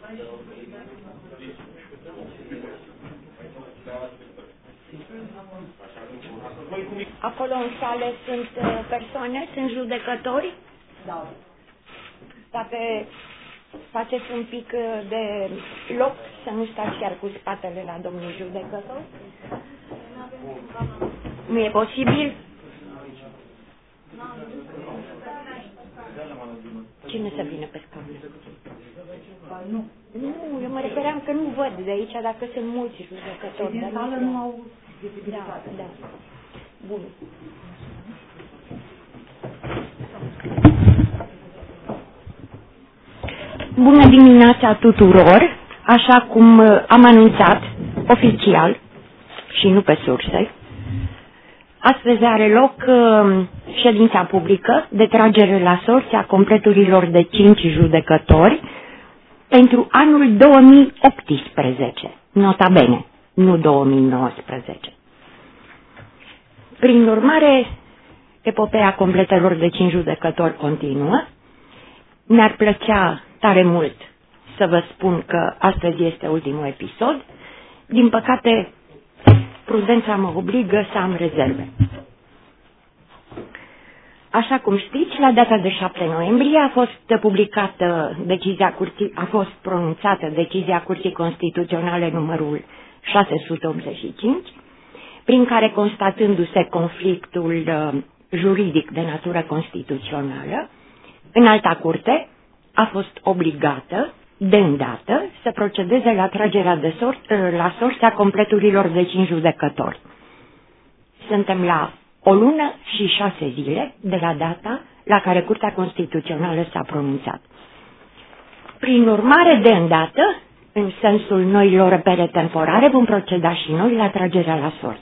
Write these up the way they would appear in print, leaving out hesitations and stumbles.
Acolo în sală sunt persoane, sunt judecători? Da. Dacă faceți un pic de loc, să nu stați chiar cu spatele la domnul judecător. Nu e posibil? Cine să vină pe scaun? Nu. Nu, eu mă refeream că nu văd de aici dacă sunt mulți judecători. Din sală nu au... Da. Bun. Bună dimineața tuturor! Așa cum am anunțat oficial și nu pe surse, astăzi are loc ședința publică de tragere la sorți a completurilor de 5 judecători pentru anul 2018, nota bene, nu 2019. Prin urmare, epopeea completelor de 5 judecători continuă. Mi-ar plăcea tare mult să vă spun că astăzi este ultimul episod. Din păcate, prudența mă obligă să am rezerve. Așa cum știți, la data de 7 noiembrie a fost publicată a fost pronunțată decizia Curții Constituționale numărul 685, prin care, constatându-se conflictul juridic de natură constituțională, Înalta Curte a fost obligată, de îndată, să procedeze la tragerea la sorți a completurilor de 5 judecători. Suntem la o lună și 6 zile de la data la care Curtea Constituțională s-a pronunțat. Prin urmare, de îndată, în sensul noilor repere temporare, vom proceda și noi la tragerea la sorți.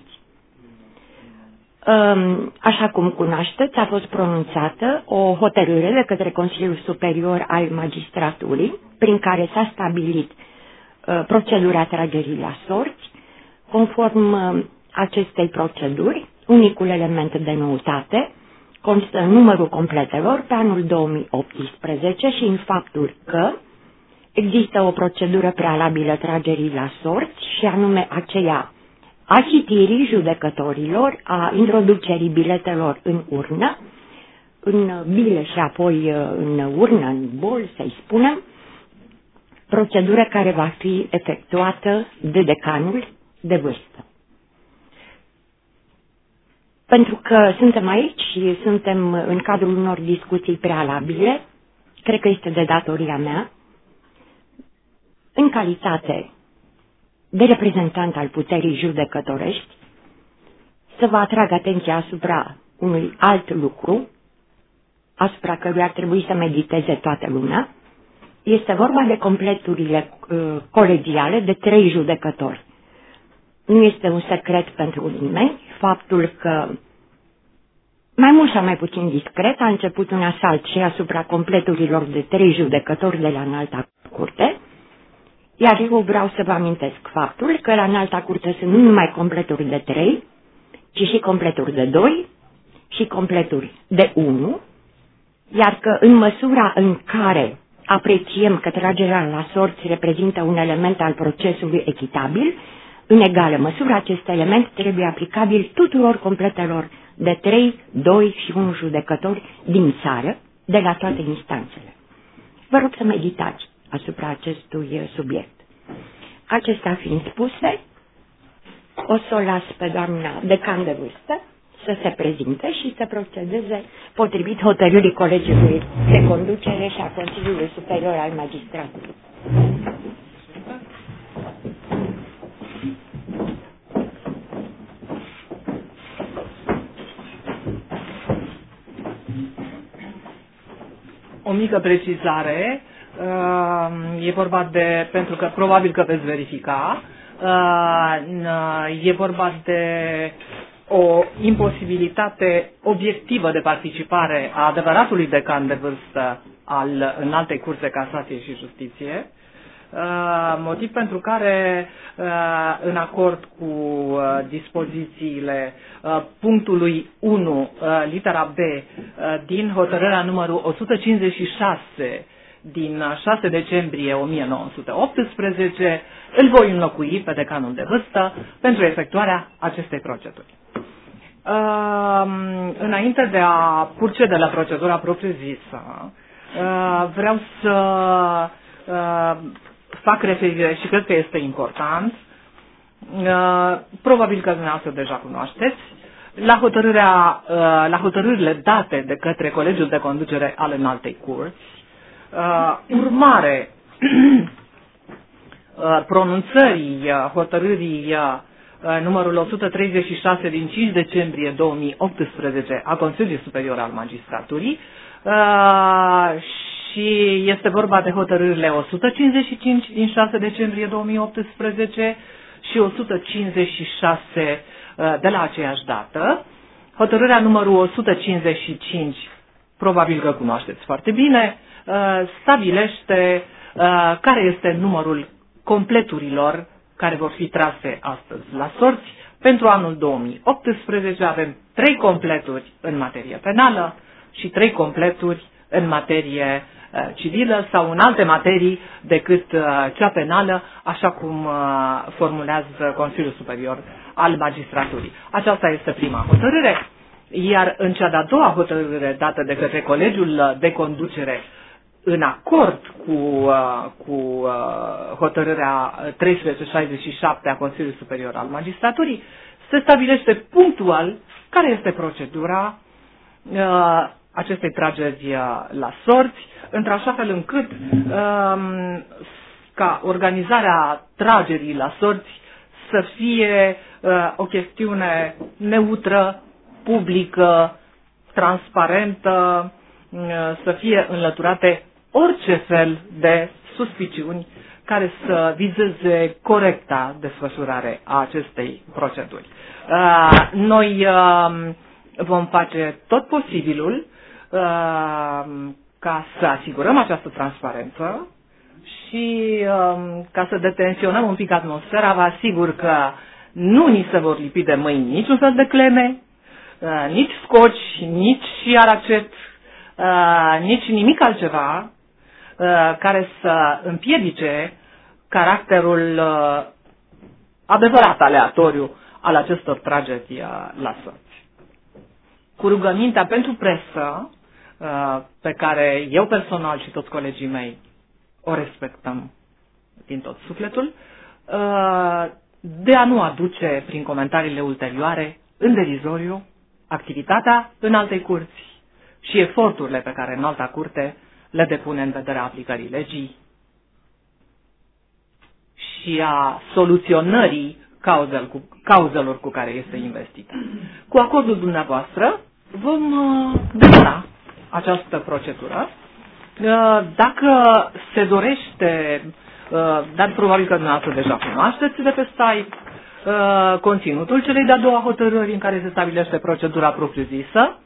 Așa cum cunoașteți, a fost pronunțată o hotărâre de către Consiliul Superior al Magistraturii, prin care s-a stabilit procedura tragerii la sorți. Conform acestei proceduri, unicul element de noutate constă în numărul completelor pe anul 2018 și în faptul că există o procedură prealabilă tragerii la sorți, și anume aceea a citirii judecătorilor, a introducerii biletelor în urnă, în bile și apoi în urnă, în bol, să-i spunem, procedură care va fi efectuată de decanul de vârstă. Pentru că suntem aici și suntem în cadrul unor discuții prealabile, cred că este de datoria mea, în calitate de reprezentant al puterii judecătorești, să vă atrag atenția asupra unui alt lucru, asupra căruia ar trebui să mediteze toată lumea. Este vorba de completurile colegiale de 3 judecători. Nu este un secret pentru nimeni faptul că, mai mult sau mai puțin discret, a început un asalt și asupra completurilor de 3 judecători de la Înalta Curte, iar eu vreau să vă amintesc faptul că la Înalta Curte sunt nu numai completuri de 3, ci și completuri de 2 și completuri de 1, iar că în măsura în care apreciem că tragerea la sorți reprezintă un element al procesului echitabil, în egală măsură acest element trebuie aplicabil tuturor completelor de 3, 2 și 1 judecători din țară, de la toate instanțele. Vă rog să meditați asupra acestui subiect. Acestea fiind spuse, o să o las pe doamna decan de vârstă să se prezinte și să procedeze potrivit hotărârii Colegiului de Conducere și a Consiliului Superior al Magistratului. O mică precizare, e vorba de, pentru că probabil că veți verifica, e vorba de o imposibilitate obiectivă de participare a adevăratului decan de vârstă al Înaltei Curți de Casație și Justiție, motiv pentru care, în acord cu dispozițiile punctului 1, litera B, din hotărârea numărul 156 din 6 decembrie 1918, îl voi înlocui pe decanul de vârstă pentru efectuarea acestei proceduri. Înainte de a procede la procedura propriu-zisă, vreau să fac referire și cred că este important, probabil că dumneavoastră deja cunoașteți, la hotărârile date de către Colegiul de Conducere al Înaltei Curți, urmare pronunțării hotărârii numărul 136 din 5 decembrie 2018 a Consiliului Superior al Magistraturii și este vorba de hotărârile 155 din 6 decembrie 2018 și 156 de la aceeași dată. Hotărârea numărul 155, probabil că cunoașteți foarte bine, stabilește care este numărul completurilor care vor fi trase astăzi la sorți. Pentru anul 2018 avem 3 completuri în materie penală și 3 completuri în materie civilă sau în alte materii decât cea penală, așa cum formulează Consiliul Superior al Magistraturii. Aceasta este prima hotărâre, iar în cea de-a doua hotărâre dată de către Colegiul de Conducere în acord cu hotărârea 1367 a Consiliului Superior al Magistraturii, se stabilește punctual care este procedura acestei trageri la sorți, într-așa fel încât ca organizarea tragerii la sorți să fie o chestiune neutră, publică, transparentă, să fie înlăturate orice fel de suspiciuni care să vizeze corecta desfășurare a acestei proceduri. Noi vom face tot posibilul ca să asigurăm această transparență și ca să detenționăm un pic atmosfera, vă asigur că nu ni se vor lipi de mâini niciun fel de cleme, nici scoci, nici aracet, nici nimic altceva care să împiedice caracterul adevărat aleatoriu al acestor tragedii la sorți. Cu rugămintea pentru presă, pe care eu personal și toți colegii mei o respectăm din tot sufletul, de a nu aduce prin comentariile ulterioare în derizoriu activitatea Înaltei Curți și eforturile pe care Înalta Curte le depune în vederea aplicării legii și a soluționării cauzelor cu care este investită. Cu acordul dumneavoastră vom demara această procedură. Dacă se dorește, dar probabil că dumneavoastră deja cunoașteți de pe site, conținutul celei de-a doua hotărâri în care se stabilește procedura propriu-zisă.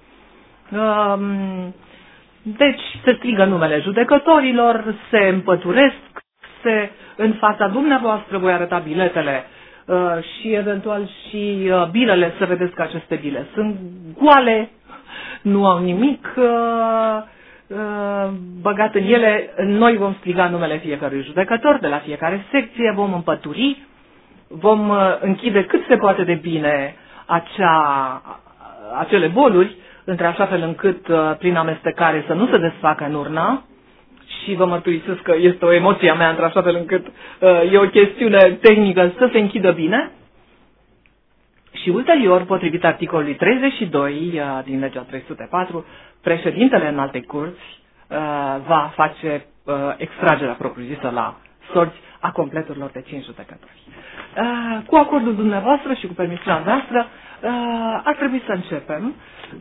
Deci se strigă numele judecătorilor, se împăturesc, în fața dumneavoastră voi arăta biletele și eventual și bilele, să vedeți că aceste bile sunt goale, nu au nimic băgat în ele. Noi vom striga numele fiecărui judecător de la fiecare secție, vom împături, vom închide cât se poate de bine acele boluri, între așa fel încât prin amestecare să nu se desfacă în urnă. Și vă mărturisesc că este o emoție a mea, între așa fel încât e o chestiune tehnică să se închidă bine. Și ulterior, potrivit articolului 32 din legea 304, președintele Înaltei Curți va face extragerea propriu-zisă la sorți a completurilor de 5 judecători. Cu acordul dumneavoastră și cu permisiunea noastră, ar trebui să începem.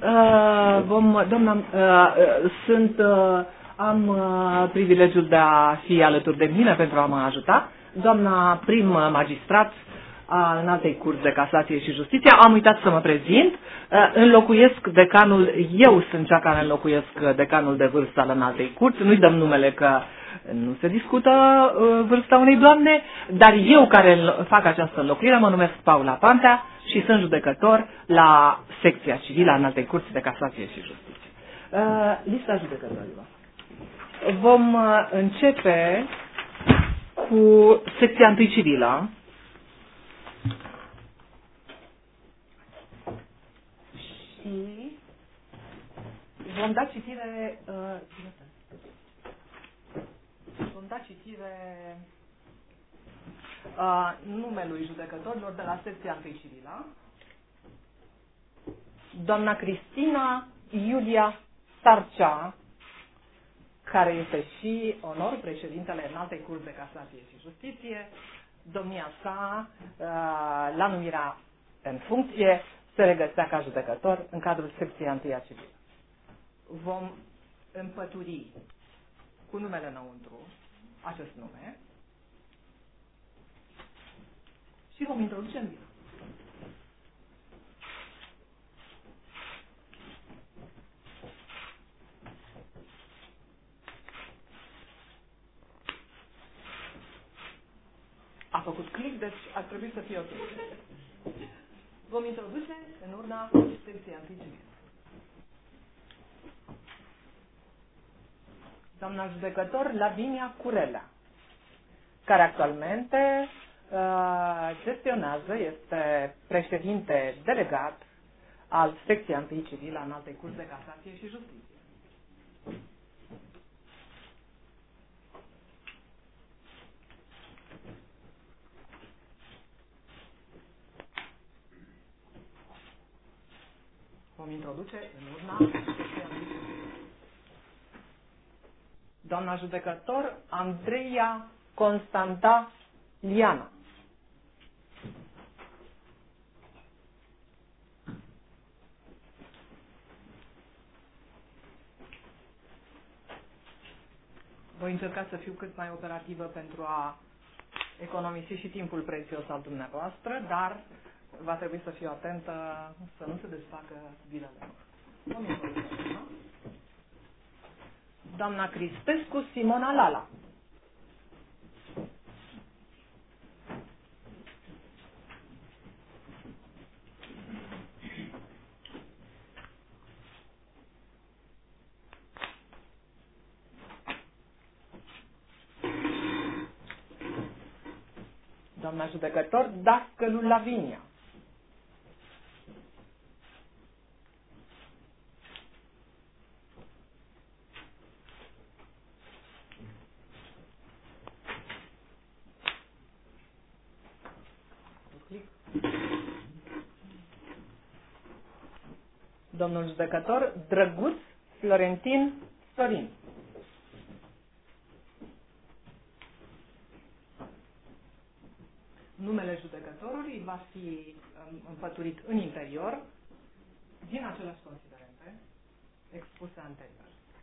Am privilegiul de a fi alături de mine pentru a mă ajuta. Doamna prim magistrat a Înaltei Curți de Casație și Justiție. Am uitat să mă prezint. Înlocuiesc decanul, eu sunt cea care înlocuiesc decanul de vârstă al Înaltei Curți. Nu-i dăm numele că nu se discută vârsta unei doamne, dar eu care fac această înlocuire mă numesc Paula Pantea și sunt judecător la secția civilă a Înaltei Curți de Casație și Justiție. Lista judecătorilor. Vom începe cu secția întâi civilă. Și vom da citire numelui judecătorilor de la secția întâi civilă. Doamna Cristina Iulia Sarcea, care este și onor președintele Înaltei Curți de Casație și Justiție. Domnia sa, la numirea în funcție, se regăsea ca judecător în cadrul secției întâia civilă. Vom împături cu numele înăuntru acest nume și vom introduce în bine. A făcut click, deci ar trebui să fie ok. Vom introduce în urna secției întâi civilă. Doamna judecător Lavinia Curelea, care actualmente gestionează, este președinte delegat al secției întâi civilă a Înaltei Curți de Casație și Justiție. Vom introduce în urna secției întâi civilă. Doamna judecător Andreea Constanta Liana. Voi încerca să fiu cât mai operativă pentru a economisi și timpul prețios al dumneavoastră, dar va trebui să fiu atentă să nu se desfacă bilele. Doamna Cristescu Simona Lala. Doamna judecător Dascălu Lavinia. Domnul judecător Drăguț Florentin Sorin. Numele judecătorului va fi împăturit în interior din aceleași considerente expuse anterior.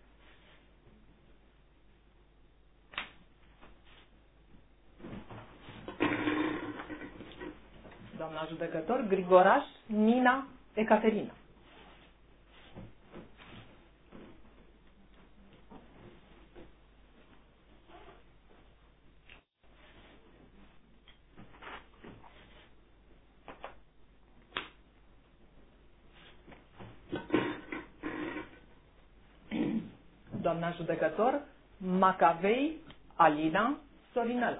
Doamna judecător Grigoraș Nina Ecaterina. Doamna judecător Macavei Alina Sorinela.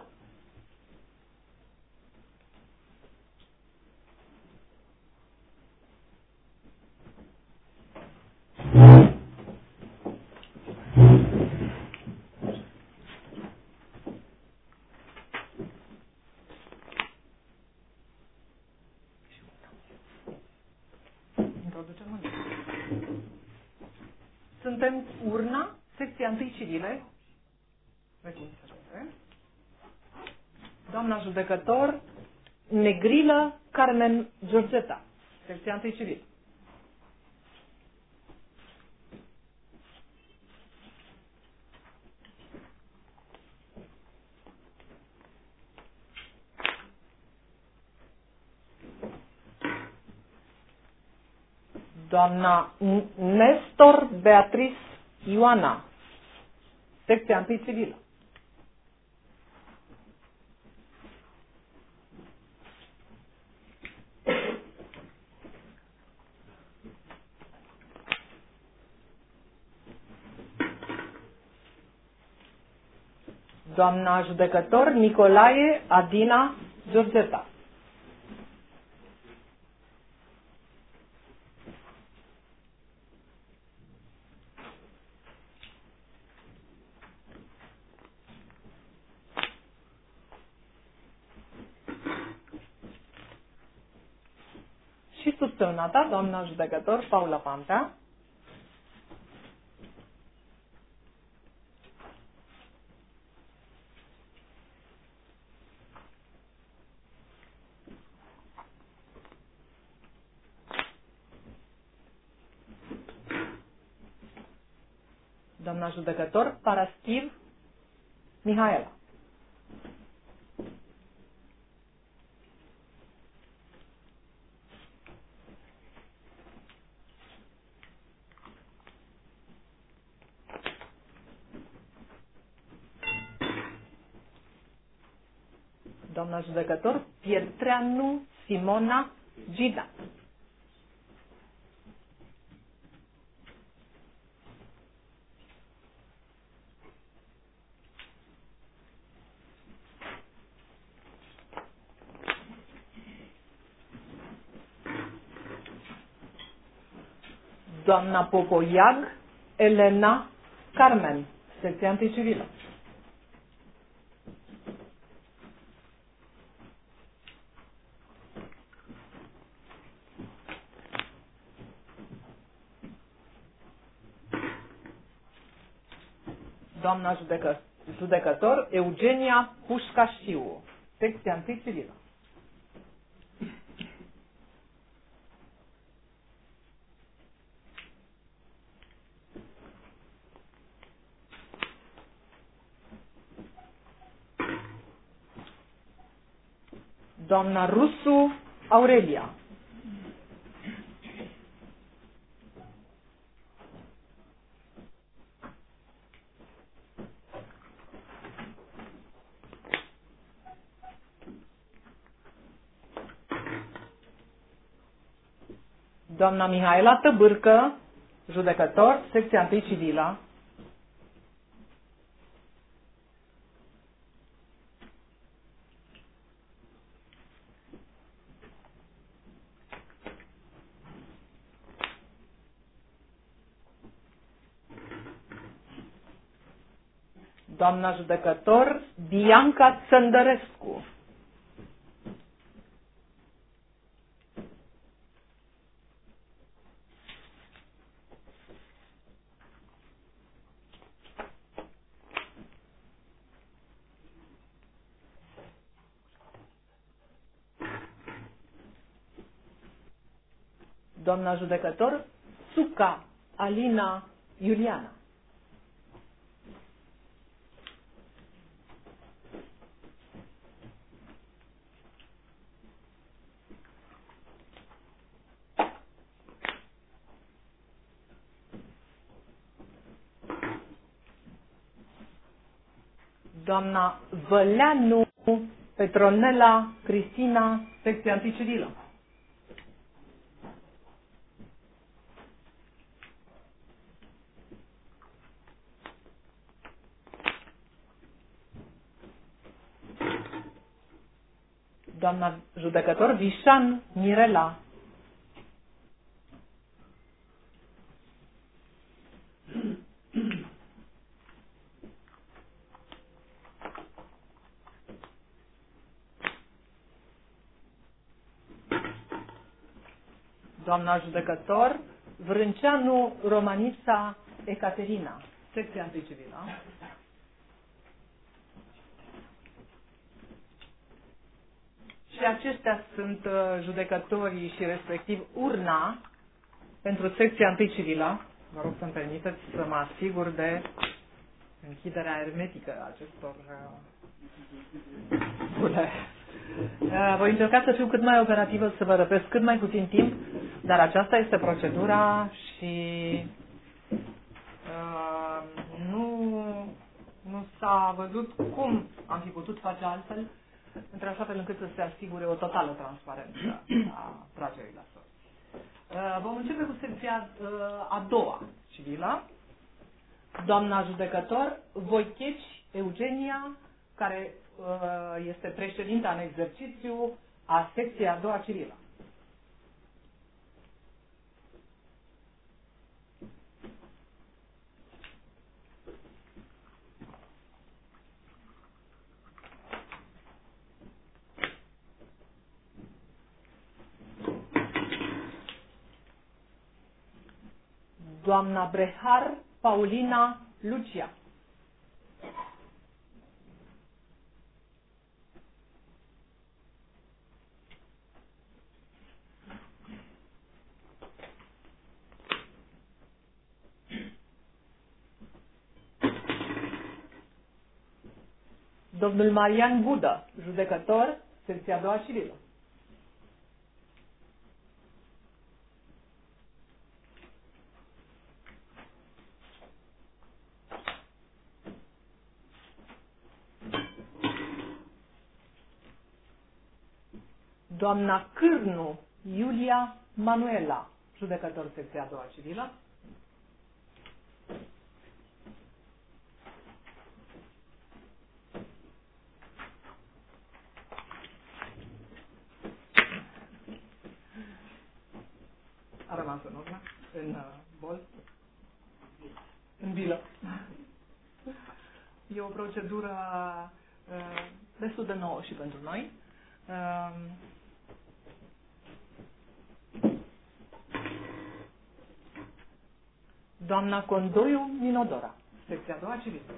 Introducem în Suntem urna, secția întâi civile. Doamna judecător Negrilă Carmen Georgeta, secția întâi civilă. Doamna Nestor Beatriz Ioana, secția întâi civilă. Doamna judecător Nicolae Adina Georgeta. Și subsemnata, doamna judecător Paula Pantea. Doamna judecător Paraschiv Mihaela. Doamna judecător Pietreanu Simona Gida. Doamna Popoiag Elena Carmen, secția anticivilă. Doamna judecător Eugenia Pușcașiu, secția anticivilă. Doamna Rusu Aurelia. Doamna Mihaela Tăbârcă, judecător, secția 1 civilă. Doamna judecător Bianca Țăndărescu. Doamna judecător Suca Alina Iuliana. Doamna Văleanu Petronela Cristina, secția anticivilă. Doamna judecător Vișan Mirela. Doamna judecător Vrânceanu Romanița Ecaterina, secția anticivilă. Și acestea sunt judecătorii și respectiv urna pentru secția 1 civilă. Vă rog să-mi permiteți să mă asigur de închiderea hermetică a acestor bune. Voi încerca să fiu cât mai operativă, să vă răpesc cât mai puțin timp, dar aceasta este procedura și nu s-a văzut cum am fi putut face altfel, într-așa fel încât să se asigure o totală transparență a tragerii la sorți. Vom începe cu secția a doua civilă. Doamna judecător Voicheci Eugenia care este președinta în exercițiu a secției a doua civilă. Doamna Brehar Paulina Lucia. Domnul Marian Budă, judecător, secția a doua civilă. Doamna Cârnu Iulia Manuela, judecător, secția a doua civilă. A rămas în urmă, în bol, în bilă. E o procedură destul de nouă și pentru noi. Doamna Condoiu Minodora, secția a doua civilă.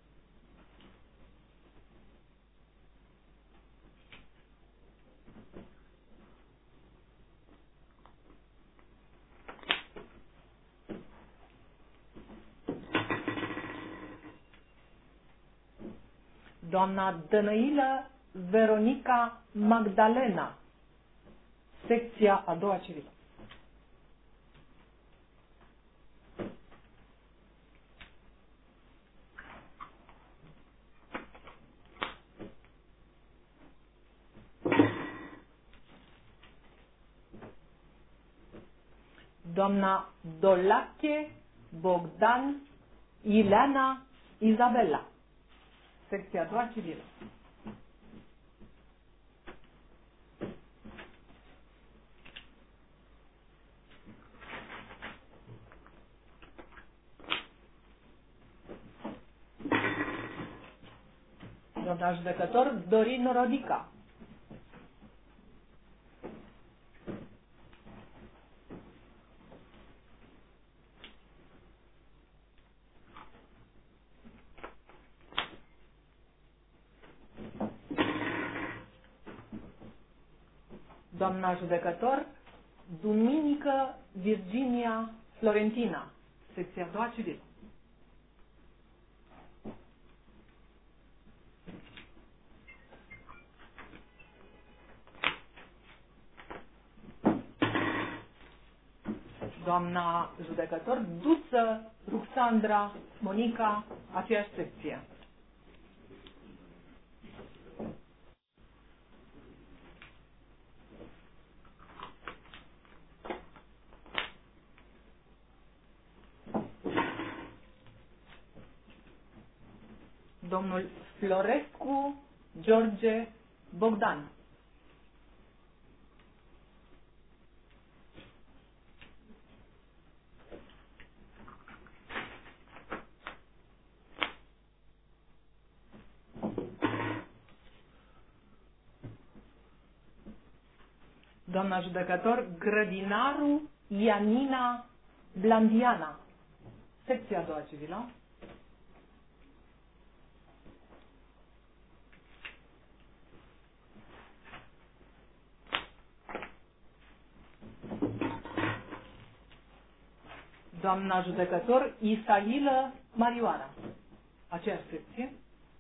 Doamna Dănăilă Veronica Magdalena, secția a doua civilă. Doamna Dolache Bogdan Ileana Izabela, secția a doua civilă. Doamna judecător Dorin Rodica. Doamna judecător Duminică Virginia Florentina, secția a doua civilă. Doamna judecător Duță Ruxandra Monica, aceeași secție. Domnul Florescu George Bogdan. Doamna judecător Grădinaru Ianina Blandiana, secția a doua civilă. Doamna judecător Isailă Marioara, aceeași secție.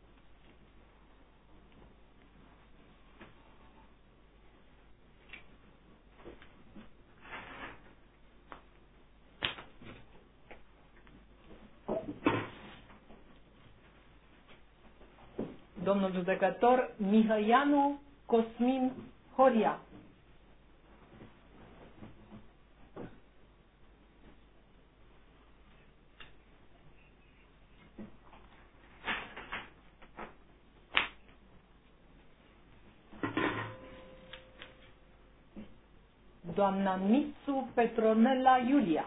Domnul judecător Mihăianu Cosmin Horia. doamna Mitsu Petronella Iulia,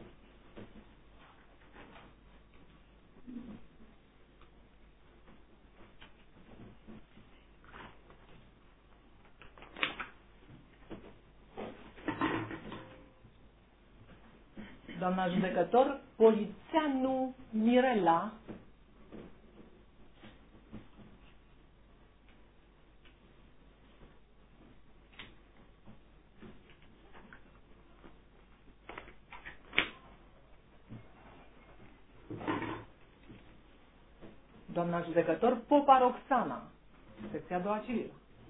doamna judecător Polițeanu Mirela, doamna judecător Popa Roxana, secția a doua civilă.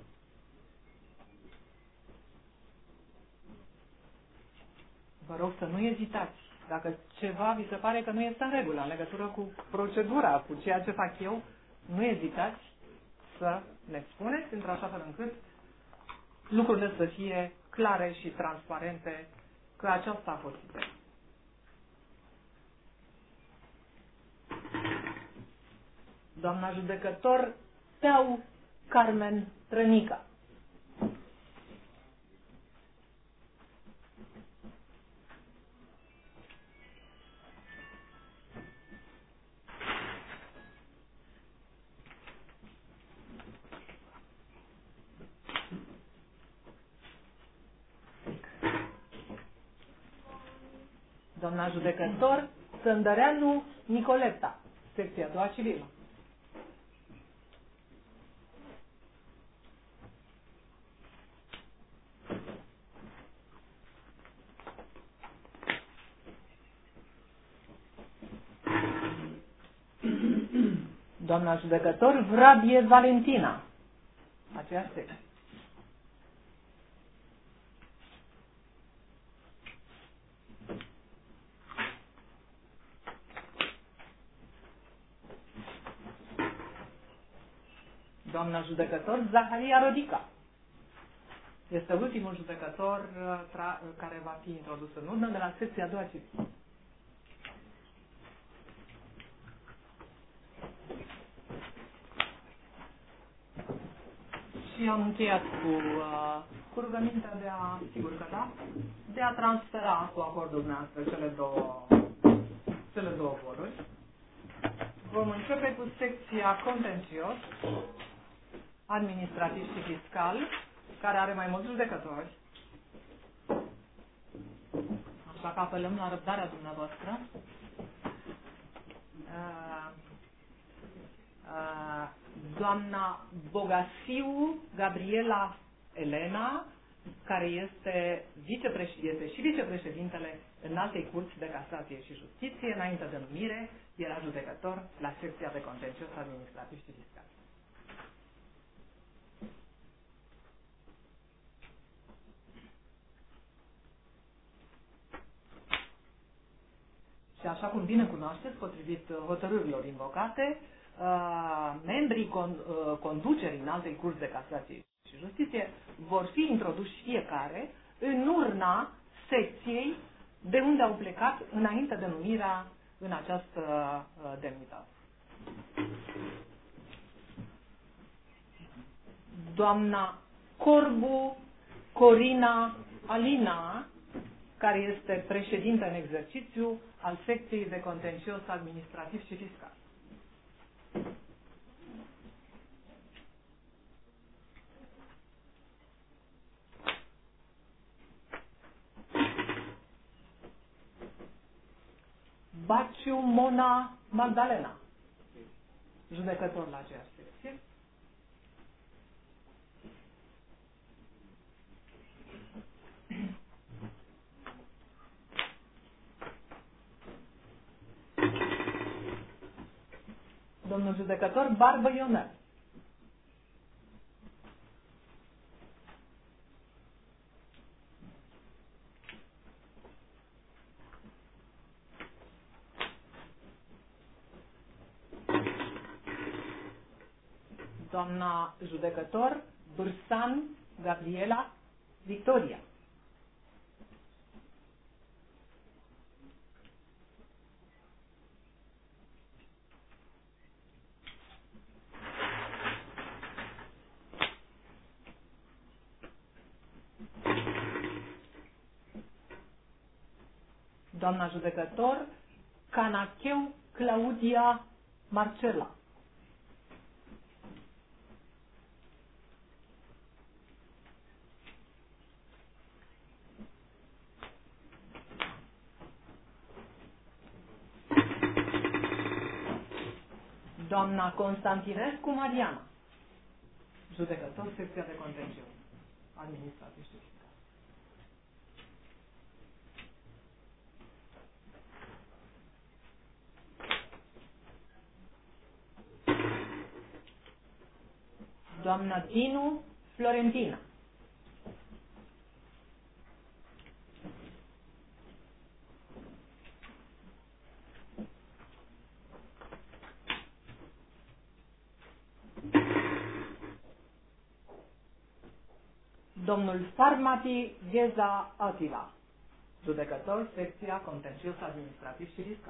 Vă rog să nu ezitați. Dacă ceva vi se pare că nu este în regulă în legătură cu procedura, cu ceea ce fac eu, nu ezitați să ne spuneți într-așa fel încât lucrurile să fie clare și transparente, că aceasta a fost ideea. Doamna judecător Teau Carmen Trănica, doamna judecător Sândăreanu Nicoleta, secția a doua civilă. Doamna judecător Vrabie Valentina, aceeași secție. Doamna judecător Zaharia Rodica. Este ultimul judecător care va fi introdus în urnă de la secția a doua civilă. Și am încheiat cu rugămintea de a, sigur că da, de a transfera cu acordul noastră cele două voluri. Vom începe cu secția contencios, administrativ și fiscal, care are mai mulți judecători. Așa că apelăm la răbdarea dumneavoastră. Doamna Bogasiu Gabriela Elena, care este și vicepreședintele Înaltei Curți de Casație și Justiție, înainte de numire, era judecător la secția de contencios administrativ și fiscal. Și așa cum bine cunoașteți, potrivit hotărârilor invocate, membrii conducerii Înaltei Curți de Casație și Justiție vor fi introduși fiecare în urna secției de unde au plecat înainte de numirea în această demnitate. Doamna Corbu Corina Alina, care este președintă în exercițiu al secției de contencios administrativ și fiscal. Baciu Mona Magdalena, judecător la aceeași secție. Domnul judecător Barbă Ionel. Doamna judecător Bârsan Gabriela Victoria. Doamna judecător Canacheu Claudia Marcela. Doamna Constantinescu Mariana, judecător, secția de contencios, administrativ și fiscal. Doamna Dinu Florentina. Domnul Farmati Gheza Atila, judecător, secția contencios administrativ și fiscal.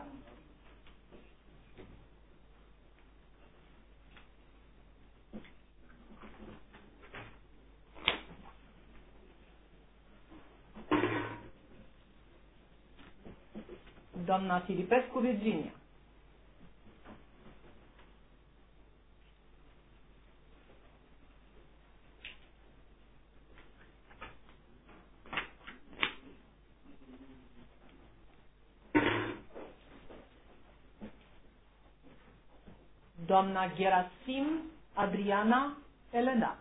Doamna Filipescu Virginia. Doamna Gerasim Adriana Elena.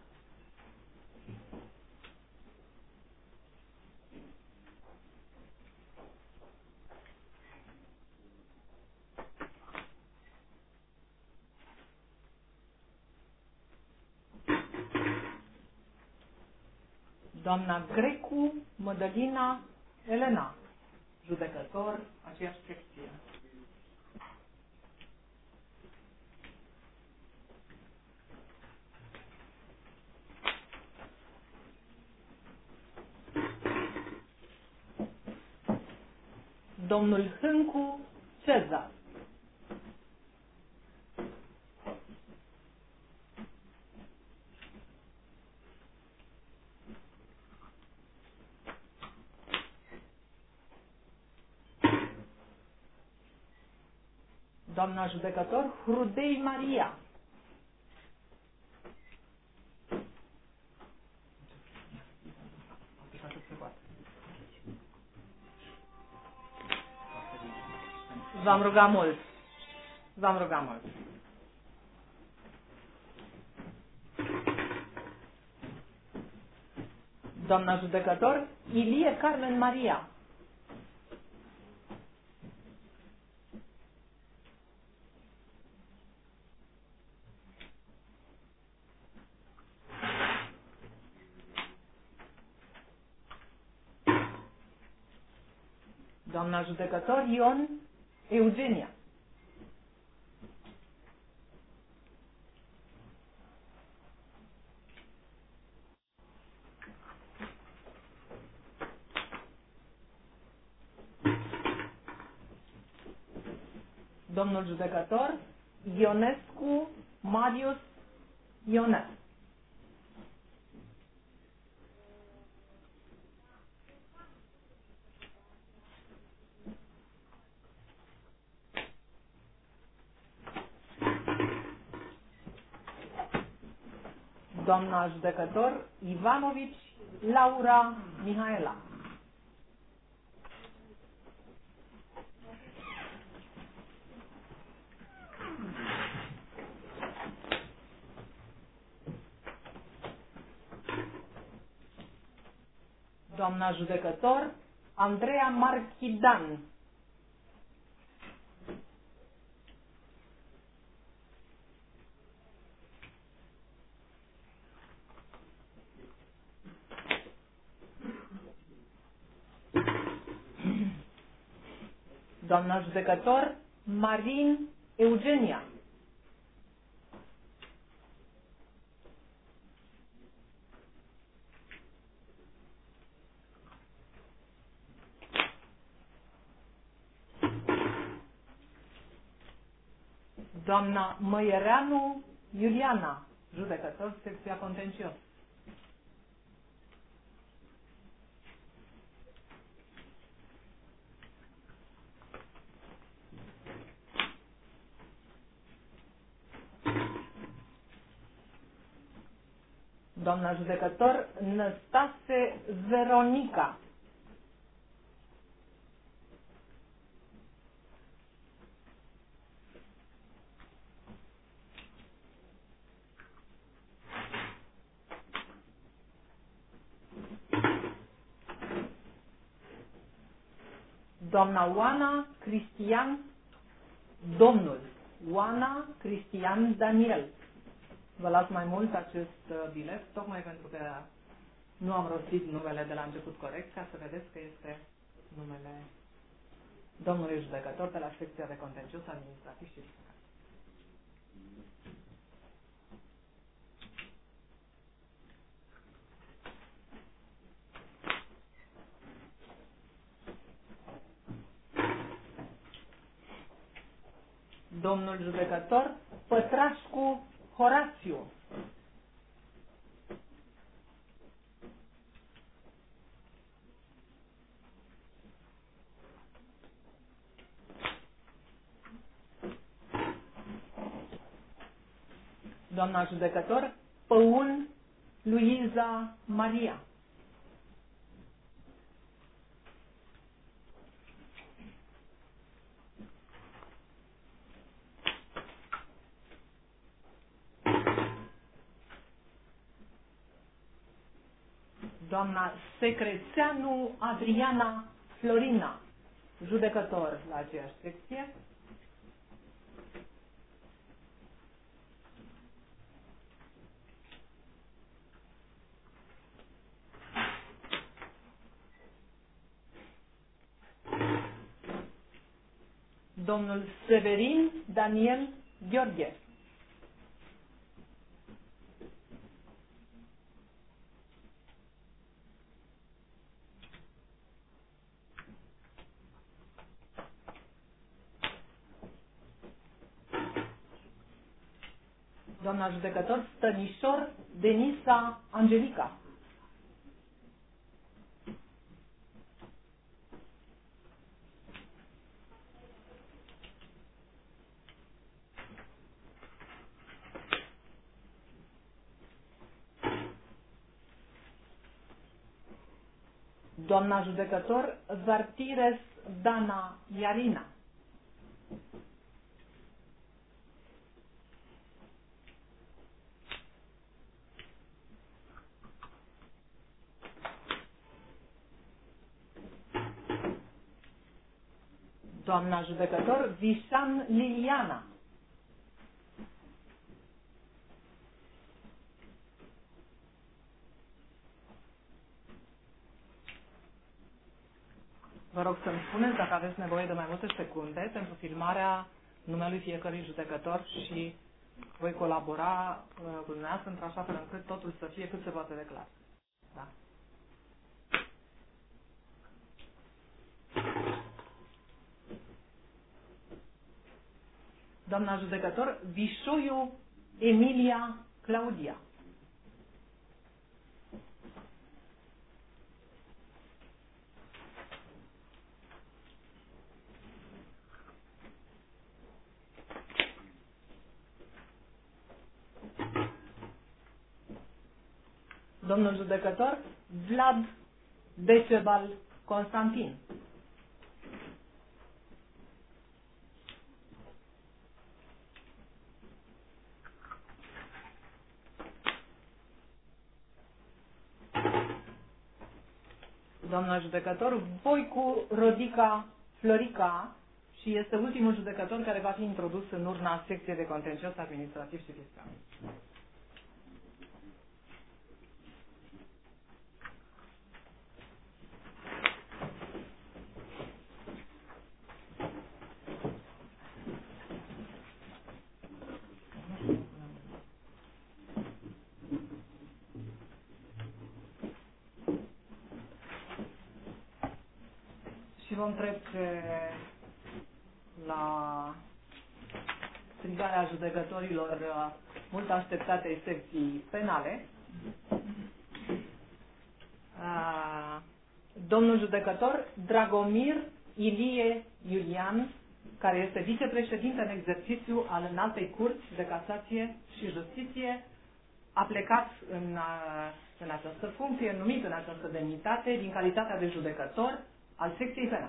Doamna Grecu Mădălina Elena, judecător, aceeași secție. Domnul Hâncu Cezar. Doamna judecător Hrudei Maria. V-am rugat mult. V-am rugat mult. Doamna judecător Ilie Carmen Maria. Doamna judecător Ion Eugenia. Domnul judecător Ionescu Marius Ionescu. Doamna judecător Ivanovici Laura Mihaela. Doamna judecător Andreea Marchidan. Doamna judecător Marin Eugenia. Doamna Măiereanu Iuliana, judecător, secția contencios. Doamna judecător Năstase Veronica. Doamna Oana Cristian Domnul. Oana Cristian Daniel. Vă las mai mult acest bilet, tocmai pentru că nu am rostit numele de la început corect, ca să vedeți că este numele domnului judecător de la secția de contencios administrativ și fiscal. Domnul judecător Pătrașcu Horațiu. Doamna judecător Păun Luiza Maria. Doamna Secrețeanu Adriana Florina, judecător la aceeași secție. Domnul Severin Daniel Gheorghe. Doamna judecător Stănișor Denisa Angelica. Doamna judecător Zartires Dana Iarina. Doamna judecător Vișan Liliana. Vă rog să-mi spuneți dacă aveți nevoie de mai multe secunde pentru filmarea numelui fiecărui judecător și voi colabora cu dumneavoastră într-așa fel încât totul să fie cât se poate de clar. Da. Doamna judecător Vișoiu Emilia Claudia. Domnul judecător Vlad Decebal Constantin. Doamna judecător Voicu Rodica Florica și este ultimul judecător care va fi introdus în urna secției de contencios administrativ și fiscal. Și vom trece la strigarea judecătorilor mult așteptatei secții penale. Domnul judecător Dragomir Ilie Iulian, care este vicepreședinte în exercițiu al Înaltei Curți de Casație și Justiție, a plecat în această funcție, numit în această demnitate, din calitatea de judecător al secției penale.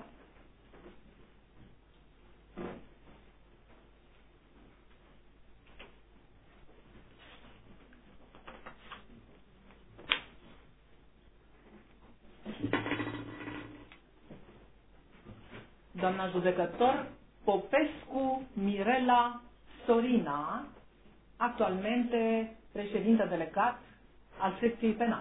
Doamna judecător Popescu Mirela Sorina, actualmente președinte delegat al secției penale.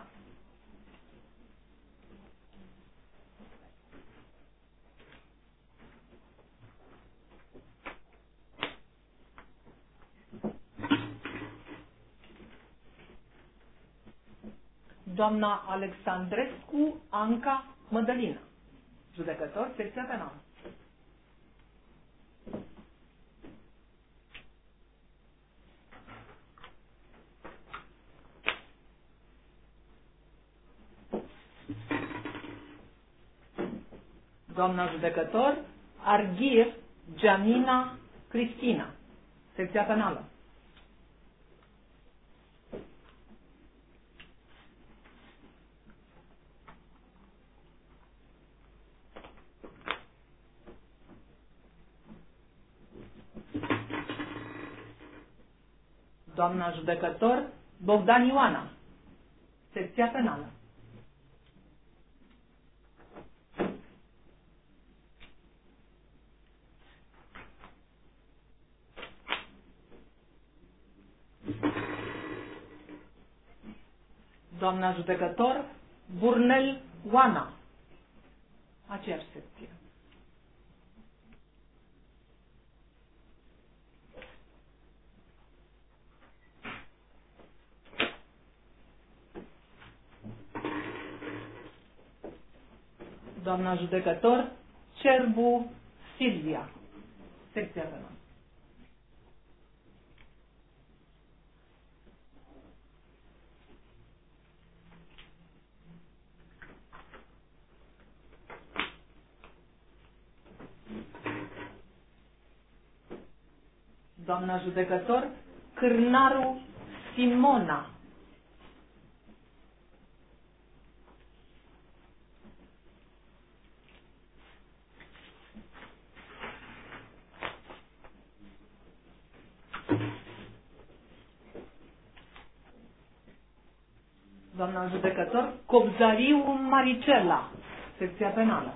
Doamna Alexandrescu Anca Mădălina, judecător, secția penală. Doamna judecător Arghir Gianina Cristina, secția penală. Doamna judecător Bogdan Ioana, secția penală. Doamna judecător Burnel Oana, aceeași secție. Doamna judecător Cerbu Silvia, secția penală. Doamna judecător Cârnaru Simona, doamna judecător Cobzariu Maricela, secția penală.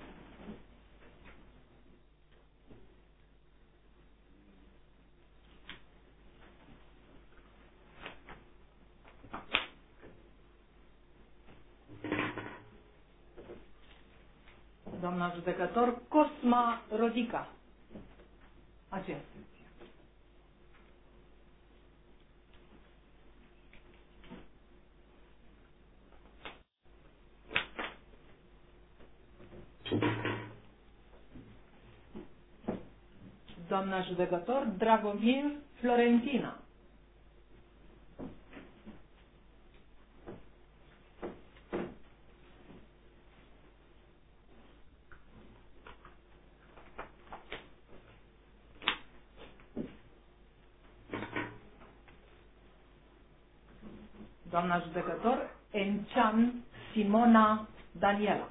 Doamna judecător Cosma Rodica, aceea secție. Doamna judecător Dragomir Florentina, doamna judecător Encian Simona Daniela,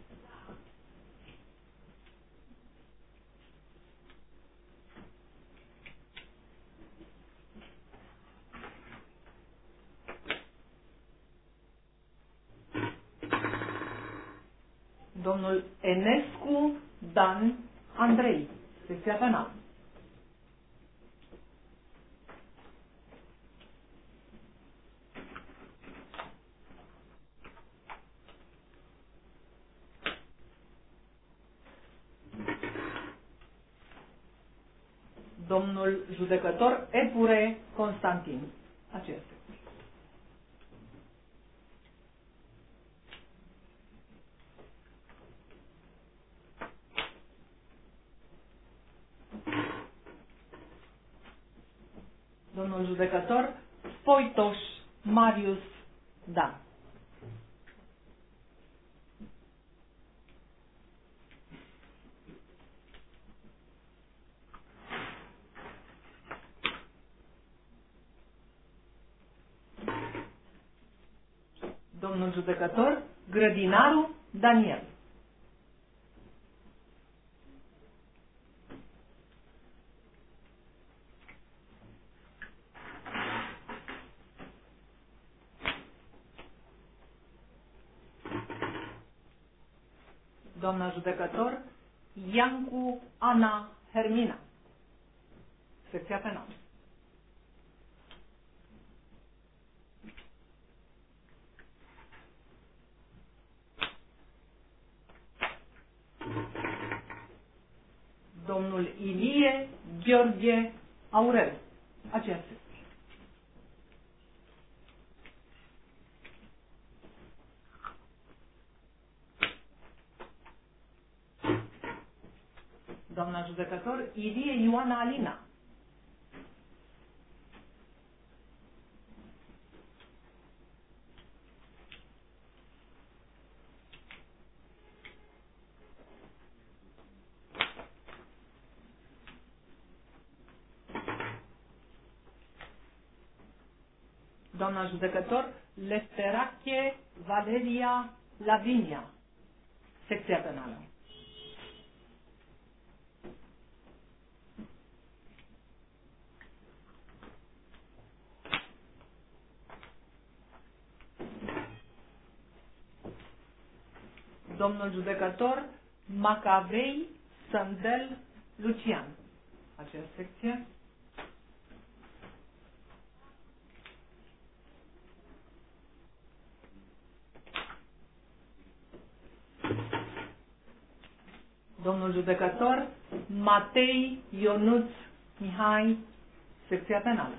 domnul Enescu Dan Andrei, secția penală. Domnul judecător Epure Constantin, aceea secție. Domnul judecător Foitoș Marius Dan. Domnul judecător Grădinaru Daniel. Doamna judecător Iancu Ana Hermina. Secția penală. Domnul Ilie Gheorghe Aurel. Aceea secție. Doamna judecător Ilie Ioana Alina. Doamna judecător Lesterache Valeria Lavinia. Secția penală. Domnul judecător Macavei Sândel Lucian. Aceeași secție. Domnul judecător Matei Ionuț Mihai. Secția penală.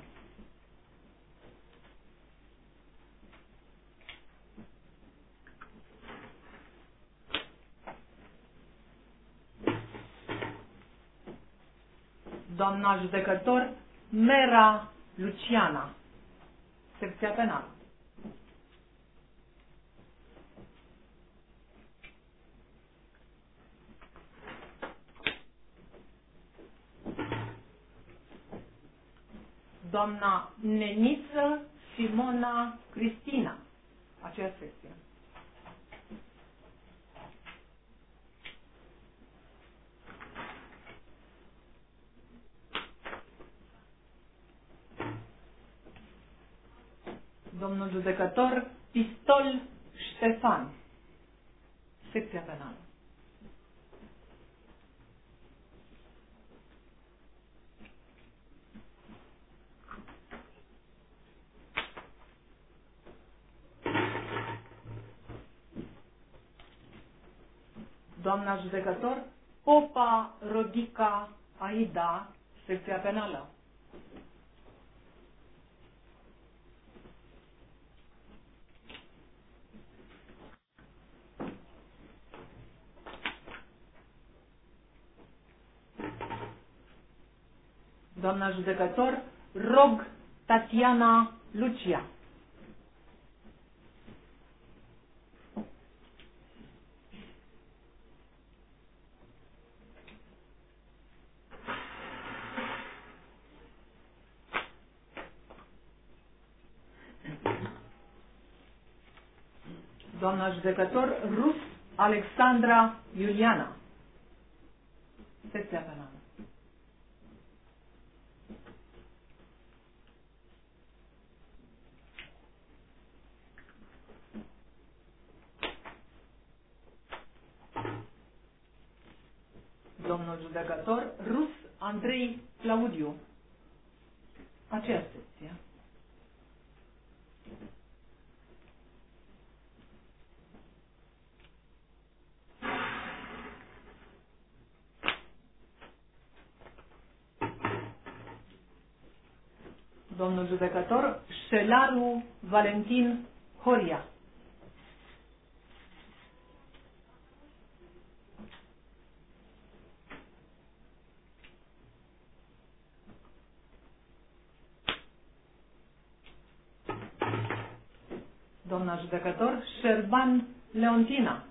Doamna judecător Mera Luciana. Secția penală. Doamna Neniță Simona Cristina. Aceeași secție. Domnul judecător Pistol Ștefan. Secția penală. Doamna judecător Popa Rodica Aida. Secția penală. Doamna judecător Rog Tatiana Lucia. Doamna judecător Rus Alexandra Iuliana. Secția penală. Domnul judecător Rus Andrei Claudiu. Aceeași secție. Domnul judecător Șelaru Valentin Horia. Doamna judecător Șerban Leontina.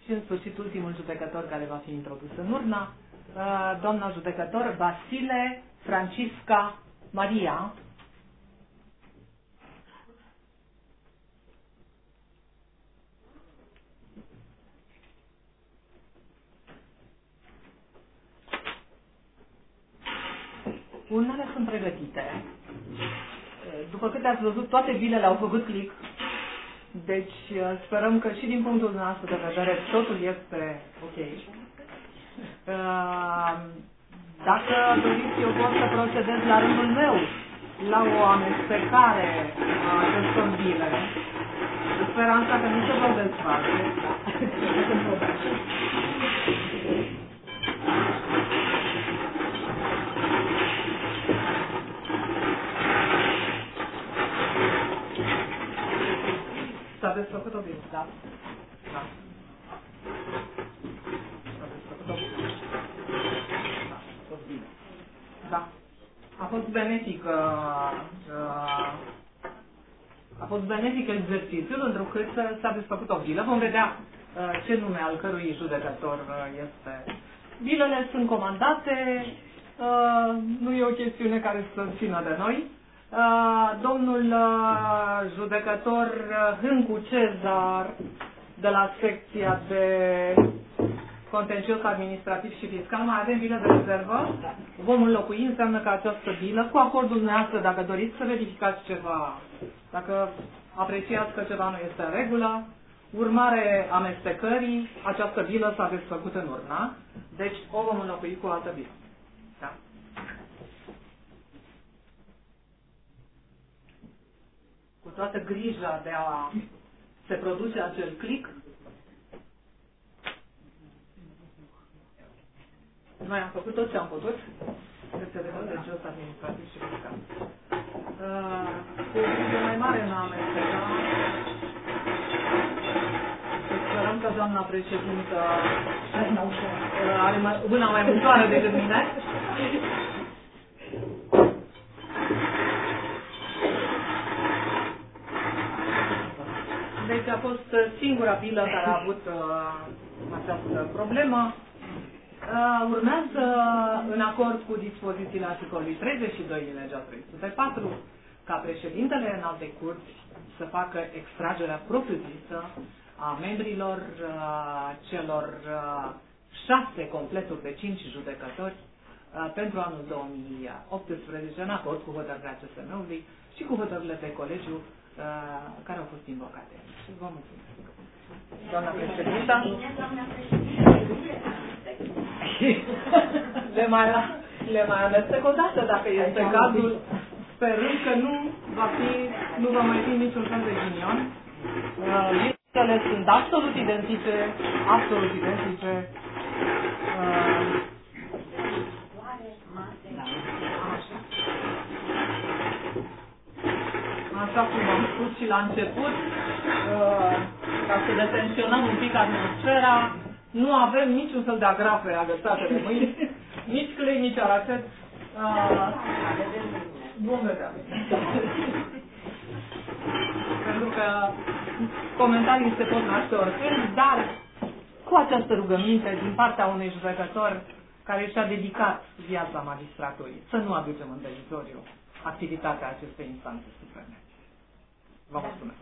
și în sfârșit ultimul judecător care va fi introdus în urna, doamna judecător Vasile Francisca Maria. Urnele sunt pregătite. După câte ați văzut, toate bilele au făcut click. Deci sperăm că și din punctul nostru de vedere totul este ok. Dacă doriți, eu pot să procedez la rândul meu la o amestecare a acestor bile. Speranța că nu se vor desface. S-a desfăcut-o bine, da? Da. S-a desfăcut-o bine. Da, a fost bine. Da. A fost benefic, a fost benefic exercițiul, întrucât s-a desfăcut o bilă. Vom vedea ce nume al cărui judecător este. Bilele sunt comandate, nu e o chestiune care să țină de noi. Domnul judecător Hâncu Cezar de la secția de contencios administrativ și fiscal, mai avem bilă de rezervă? Vom înlocui, înseamnă că această bilă, cu acordul dumneavoastră, dacă doriți să verificați ceva, dacă apreciați că ceva nu este în regulă, urmare amestecării, această bilă s-a desfăcut în urna, deci o vom înlocui cu o altă bilă. Da? Cu toată grija de a se produce acel click, noi am făcut tot ce am putut, secția de contencios administrativ și fiscal. Cu o grijă mai mare în a amesteca, sperăm că doamna președintă are mâna mai mutoare decât mine. Deci a fost singura bilă care a avut această problemă. Urmează, în acord cu dispozițiile articolului 32 din legea 304, ca președintele în alte curți să facă extragerea propriu-zisă a membrilor celor 6 completuri de 5 judecători pentru anul 2018, în acord cu hotărârea CSM-ului și cu hotărârile de colegiu care au fost invocate. Vă mulțumesc. Doamna președintă. Le mai amestec o dată, dacă este cazul, sperând că nu va mai fi niciun fel de ghinion. Listele sunt absolut identice, Așa cum am spus și la început, ca să detenționăm un pic atmosfera, nu avem niciun fel de agrafe agățate de mâini, nici clei, nici aracet. Vom vedea. Pentru că comentarii se pot naște oricând, dar cu această rugăminte din partea unui judecător care și-a dedicat viața magistraturii, să nu aducem în derizoriu activitatea acestei instanțe supreme. Vă mulțumesc.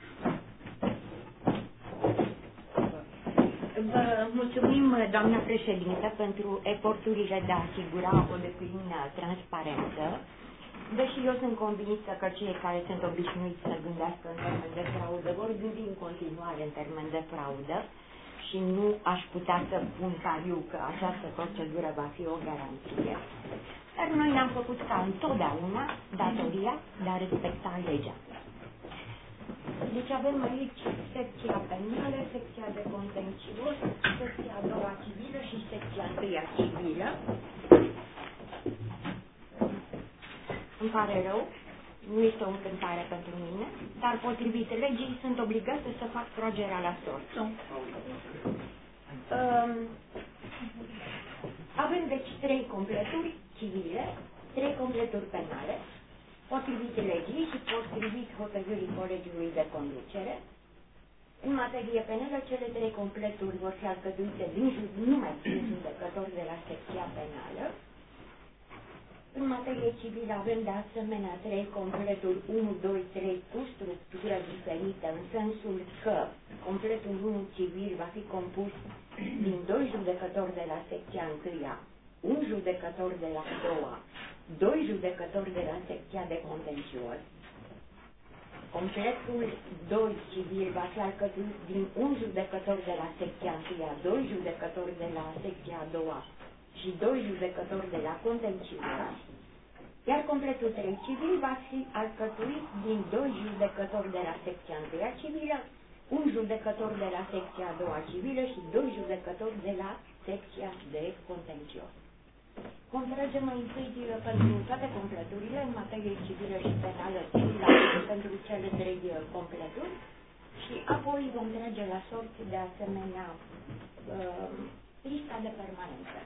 Vă mulțumim, doamna președintă, pentru eforturile de a asigura o deplină transparență, deși eu sunt convinsă că cei care sunt obișnuiți să gândească în termen de fraudă vor gândi în continuare în termen de fraudă și nu aș putea să pun pariu că această procedură va fi o garanție. Dar noi ne-am făcut ca întotdeauna datoria de a respecta legea. Deci avem aici secția penală, secția de contencios, secția a doua civilă și secția a treia civilă. Îmi pare rău, nu este o încântare pentru mine, dar potrivit legii sunt obligată să fac tragerea la sort. Avem deci 3 completuri civile, 3 completuri penale, potrivit legii și potrivit hotărârii Colegiului de Conducere, În materie penală, cele trei completuri vor fi alcătuite din numai din judecători de la secția penală. În materie civilă avem de asemenea trei completuri 1, 2, 3 cu structură diferită, în sensul că completul 1 civil va fi compus din 2 judecători de la secția 1-a, un judecător de la 2-a, 2 judecători de la secția de contencios. Completul 2 civil va fi alcătuit din un judecător de la secția 1-a, 2 judecători de la secția 2-a și 2 judecători de la contencios, iar completul 3 civil va fi alcătuit din 2 judecători de la secția 1-a civilă, un judecător de la secția 2-a civilă și 2 judecători de la secția de contencios. Vom trage mai întâi pentru toate completurile în materie civilă și penală civilă pentru cele trei completuri și apoi vom trage la sorți de asemenea lista de permanență.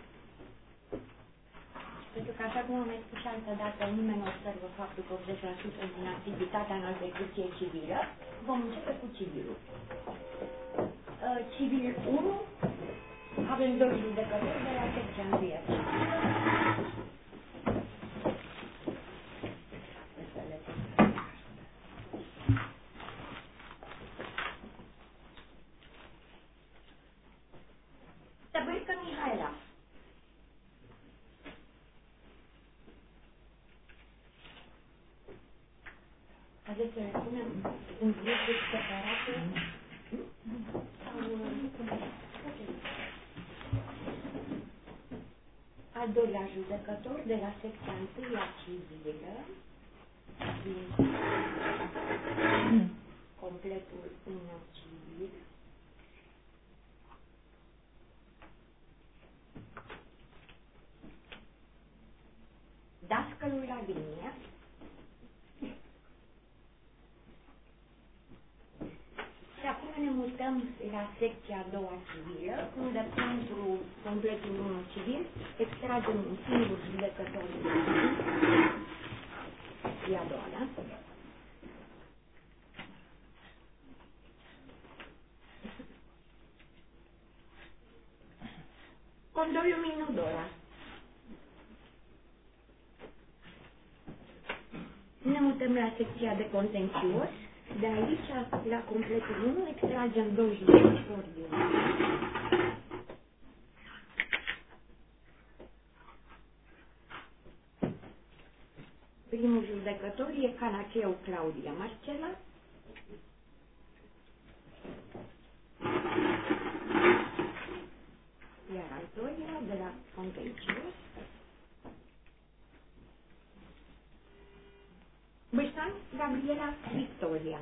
Pentru că, așa cum am mai spus și altă dată, nimeni nu observă faptul că 80% din activitatea în execuție civilă, vom începe cu civilul. Civil 1, avem 2 judecători de la secția 1-a. Tăbârcă Mihaela. Haideți să le punem în grupuri separate sau al doilea judecător de la secția 1-a civilă din completul 1 civil. Dascălul la linie. Și acum ne mutăm la secția a doua civilă, unde pentru completul 1 civil extragem un singur judecător de civil. E a doua, da? Condoiul Minudora. Ne mutăm la secția de contencios. De aici, la completul 1, extragem 2 judecători de primul judecător e Canaceu Claudia Marcela. Iar al doilea, de la contencios, Băștan Gabriela Victoria.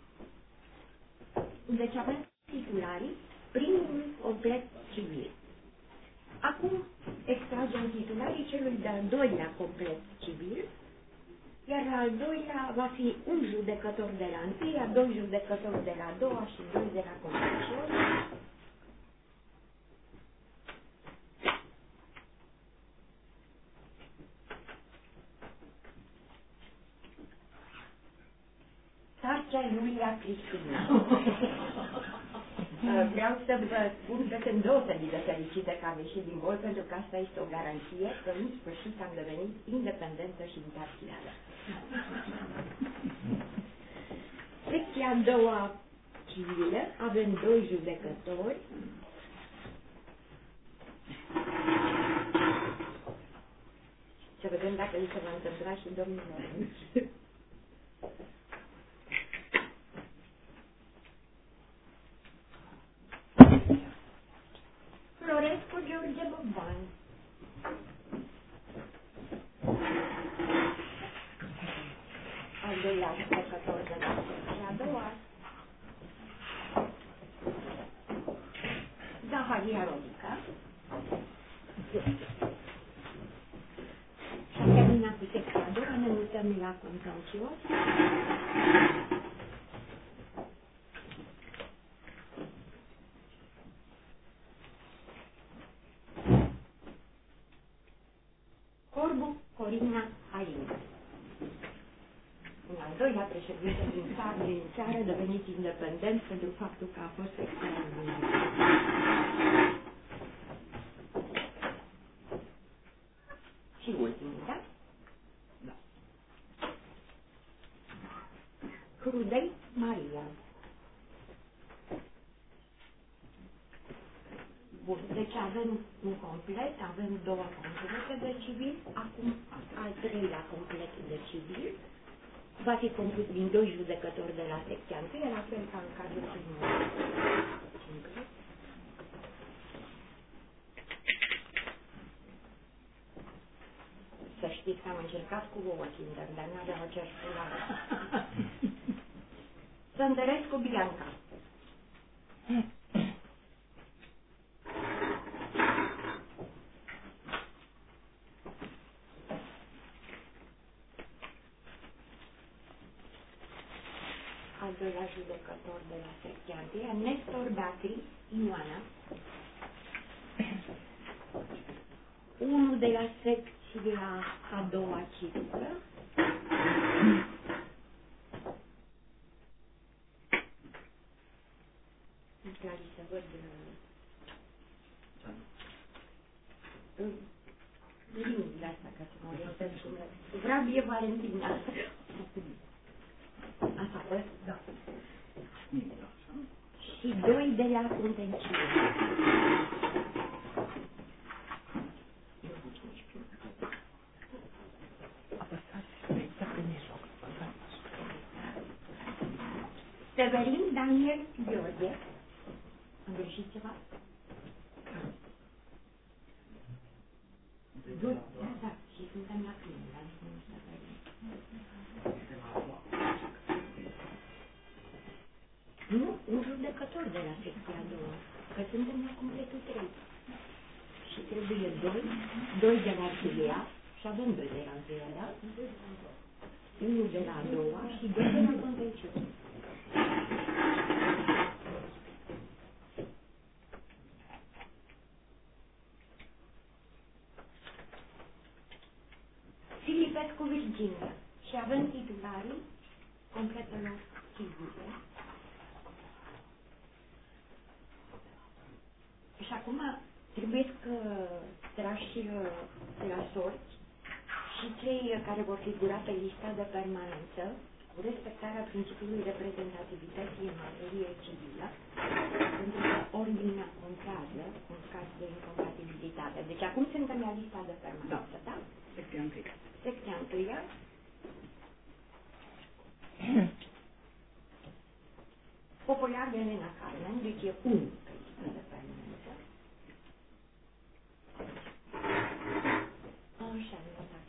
Deci avem titularii primul complet civil. Acum extragem titularii celui de-al doilea complet civil, iar al doilea va fi un judecător de la 1-a, 2 judecători de la 2-a și 2 de la contencios. Sarcea Iulia Cristina. Vreau să vă spun că sunt deosebit de fericită că am ieșit din bol, pentru că asta este o garanție că în sfârșit am devenit independentă și imparțială. Secția a doua civilă, avem 2 judecători. Să vedem dacă li se va întâmpla și domnilor aici. Florescu George Bogdan. Al doilea judecător de la secția a doua. Zaharia Rodica. Și-a terminat cu secția a doua, ne mutăm la contencios. Corbu Corina Alin. Un al doilea președinte din țară, deveniți independent pentru faptul că a fost extraordinar. Și ultimul, da? Da. Crudei Maria. Bun, deci avem un complet, avem două complete de civil, acum al treilea complet de civil va fi compus din doi judecători de la secția întâi, la fel ca în cazul primului. Să știți că am încercat cu ouă Kinder, dar n-aveau aceeași culoare. Să întăresc cu Bianca. Al doilea judecător de la secția întâia, Nestor Beatrice Ioana. Unul de la secția a doua civică. Clarice, văd liniile astea, ca să mă orientez cum le... Vrabie Valentina. Asta a fost? Da. Și doi de la Contenciu. Severin Daniel Gheorghe. Am greșit ceva? Doi, da, și suntem la primul, la primul Severin. Nu, un judecător de la secția a doua, că suntem la completul 3. Și trebuie doi de la Arhilia, și avem doi de la Arhilia, da? Unul de la a doua și doi de la Contenciu. Filipescu Virginia. Și avem titularii completelor civile. Și acum trebuie să trași la sorți și cei care vor figura pe lista de permanență cu respectarea principiului reprezentativității în materie civilă, pentru că ordinea contează în caz de incompatibilitate. Deci acum suntem la lista de permanență, da? Secția întâia. Secția întâia. Popular Elena Carmen, deci e unul pe lista de permanență. Așa, notați.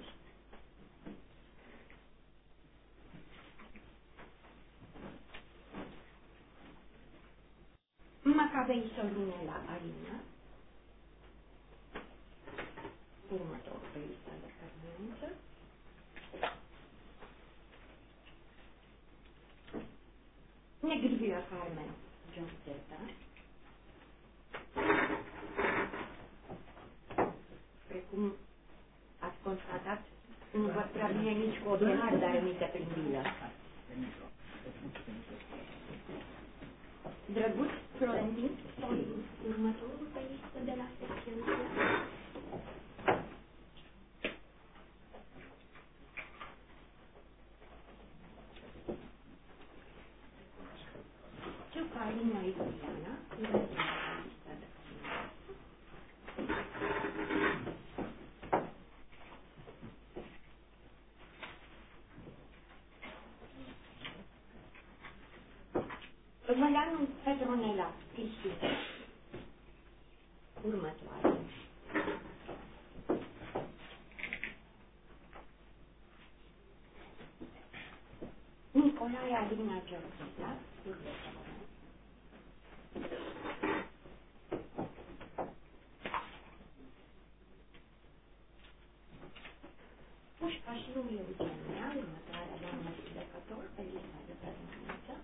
Macabei Sorinela Arina, următor pe lista de permanență. Negrivia Carmen Giorgeta, precum ați constatat, nu văd prea bine nici cu ochelari, dar emite prin bilă. Drăguț Florentin Solin, următorul pe listă de la secția. Ciucalina Iuliana, următorul pe lista de Văleanu Petronela Cristiu, următoare. Nicolae Alina Giorgeta, următoare. Pușcașiu Eugenia, următoarea doamnă judecător pe lista de permanență.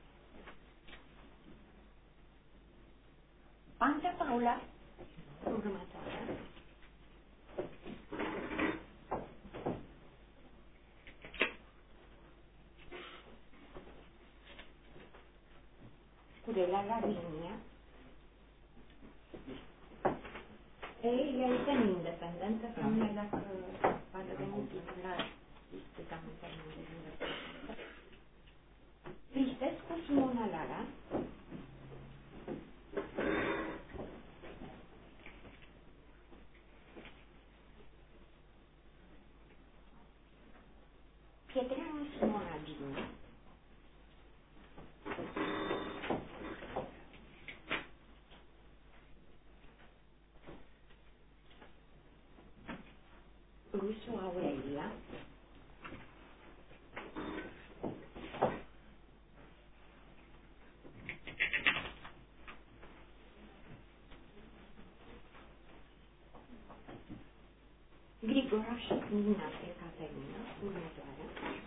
Panta Paula, următoarea. treilea la linie. Ei, ea este independentă, că numai dacă va deveni titular, discutăm în termen de independență. Cristescu Simona Lara. Pietreanu Simona Gina. Rusu Aurelia. Grigoraș Nina Caterina, următoarea.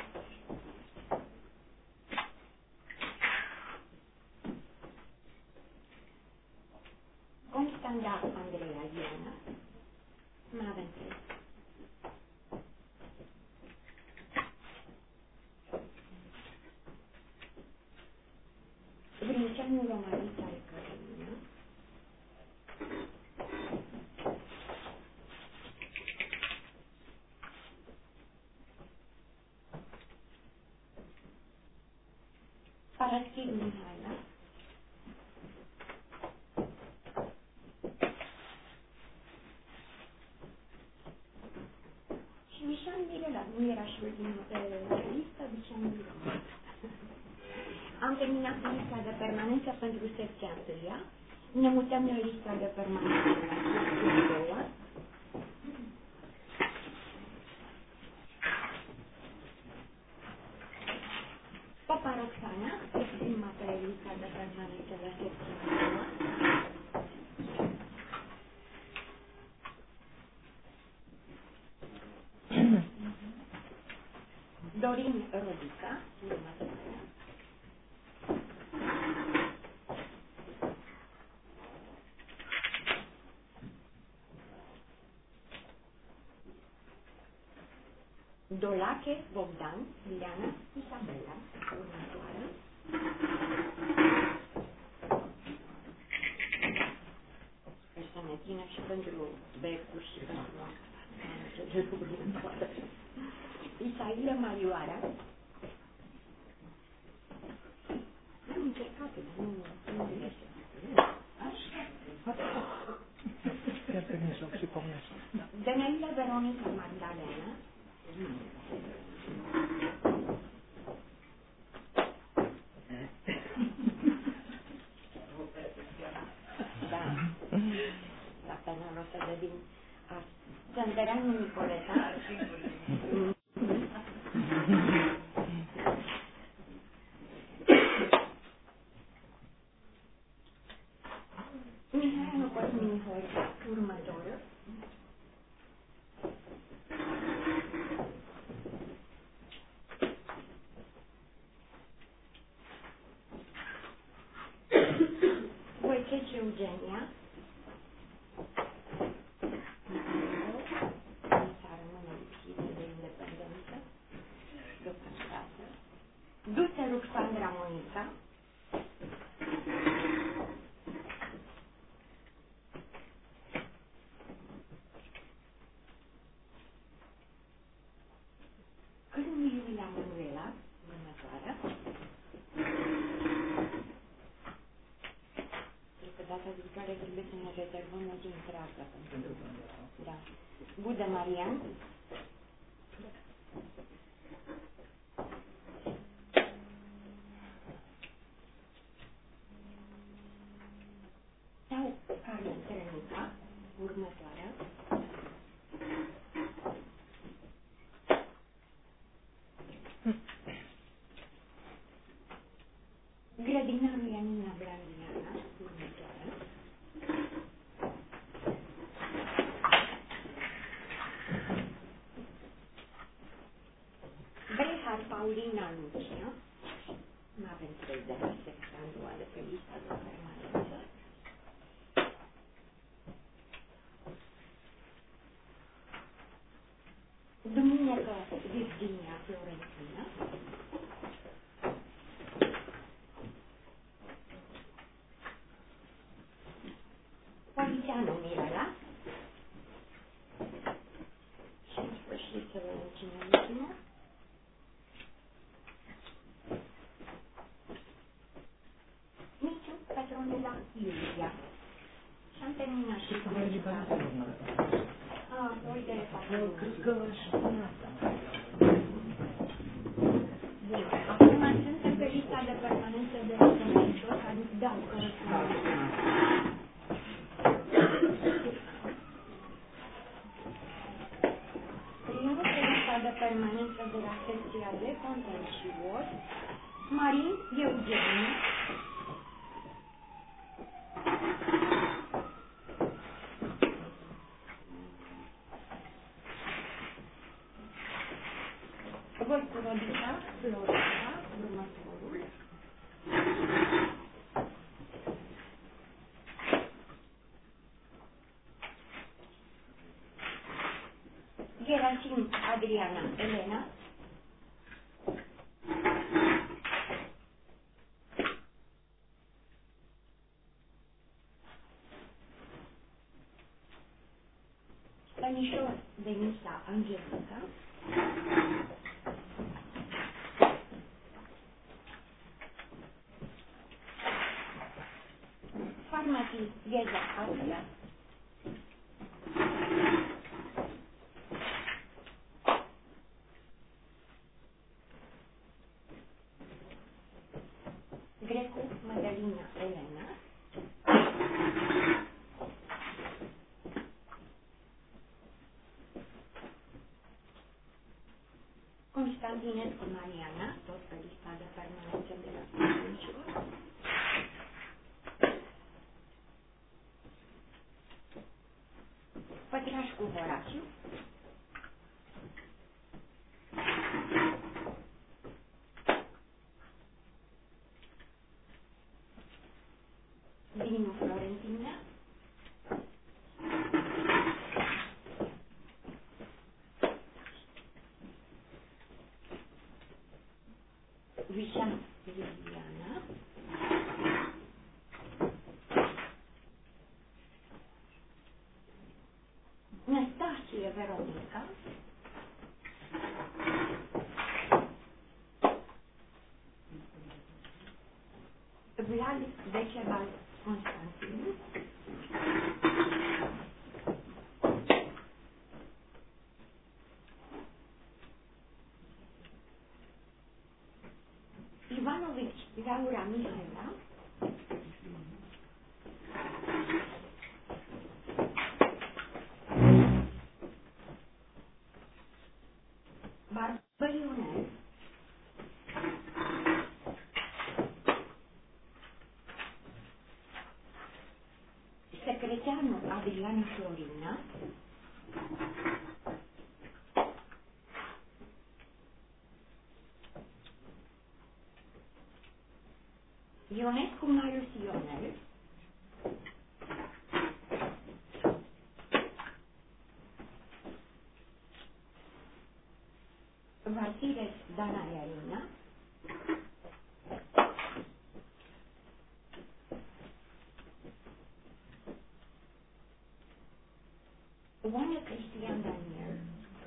Constanda Andreea Iana. Mai avem trei. Vinceanu Romanita Călina. Paraschiv Mihaila. Și Mișan Mirela, nu era și ultimul pe listă, Mișan Mirela. Am terminat lista de permanență pentru secția întâia. Ne mutăm la lista de permanență la secția a doua. Popa Roxana, prima pe lista de permanență la secția a doua. Dorin Rodica, următoarea. Dolache Bogdan, Ileana Isabela, următoarea. Să ne țină și pentru becuri și pentru următoarea. Isaila Marioara. Am încercat, nu iese. Așa. Chiar permisul și pomnești. Dănăila Veronica Magdalena. Da. La penal o să devin Sântăreanu Nicoleta. Mihailu Cosmin Horta, următorul. Voiceci Eugenia. S-a rămâne lipsită de independență. Deocamdată. Duse Ruxandra Monica. Cârnu Iulia Manuela, următoarea. Cred că data viitoare trebuie să ne rezervăm o zi întreagă pentru... Da. Budă Marian. Sau Carmen Trănica, următoarea. Grădinarul Ianina Blandiana, următoarea. Brehar Paulina Lucia. Nu avem 3 de la secția anuală pe lista de permanență. Duminică Virginia Florentina. Cred că și până asta. Acum suntem pe lista de permanență de răspunsuri, adică da, că primul pe lista de permanență de la secția de content și Word, Marin Eugeniu, Rodica, Florica, următorul, Gerasim Adriana Elena, Stanișor Denisa Angelica, Farmatii Gheza Aulia, Grecu Madalina Elena, Constantinescu Mariana, tot pe lista de permanență de la Constantinescu, Pătrașcu Horaciu, Dinu Florentina, Vișan Liliana, Năstasie Veronica, Vlad Decebal Constantin, Ivanovici Laura Mihaela, Barbă Ionel, Secreteanu Adriana Florina, Ionescu Marius Ionel, Vasile Dana Iarina, Oana Cristian Daniel,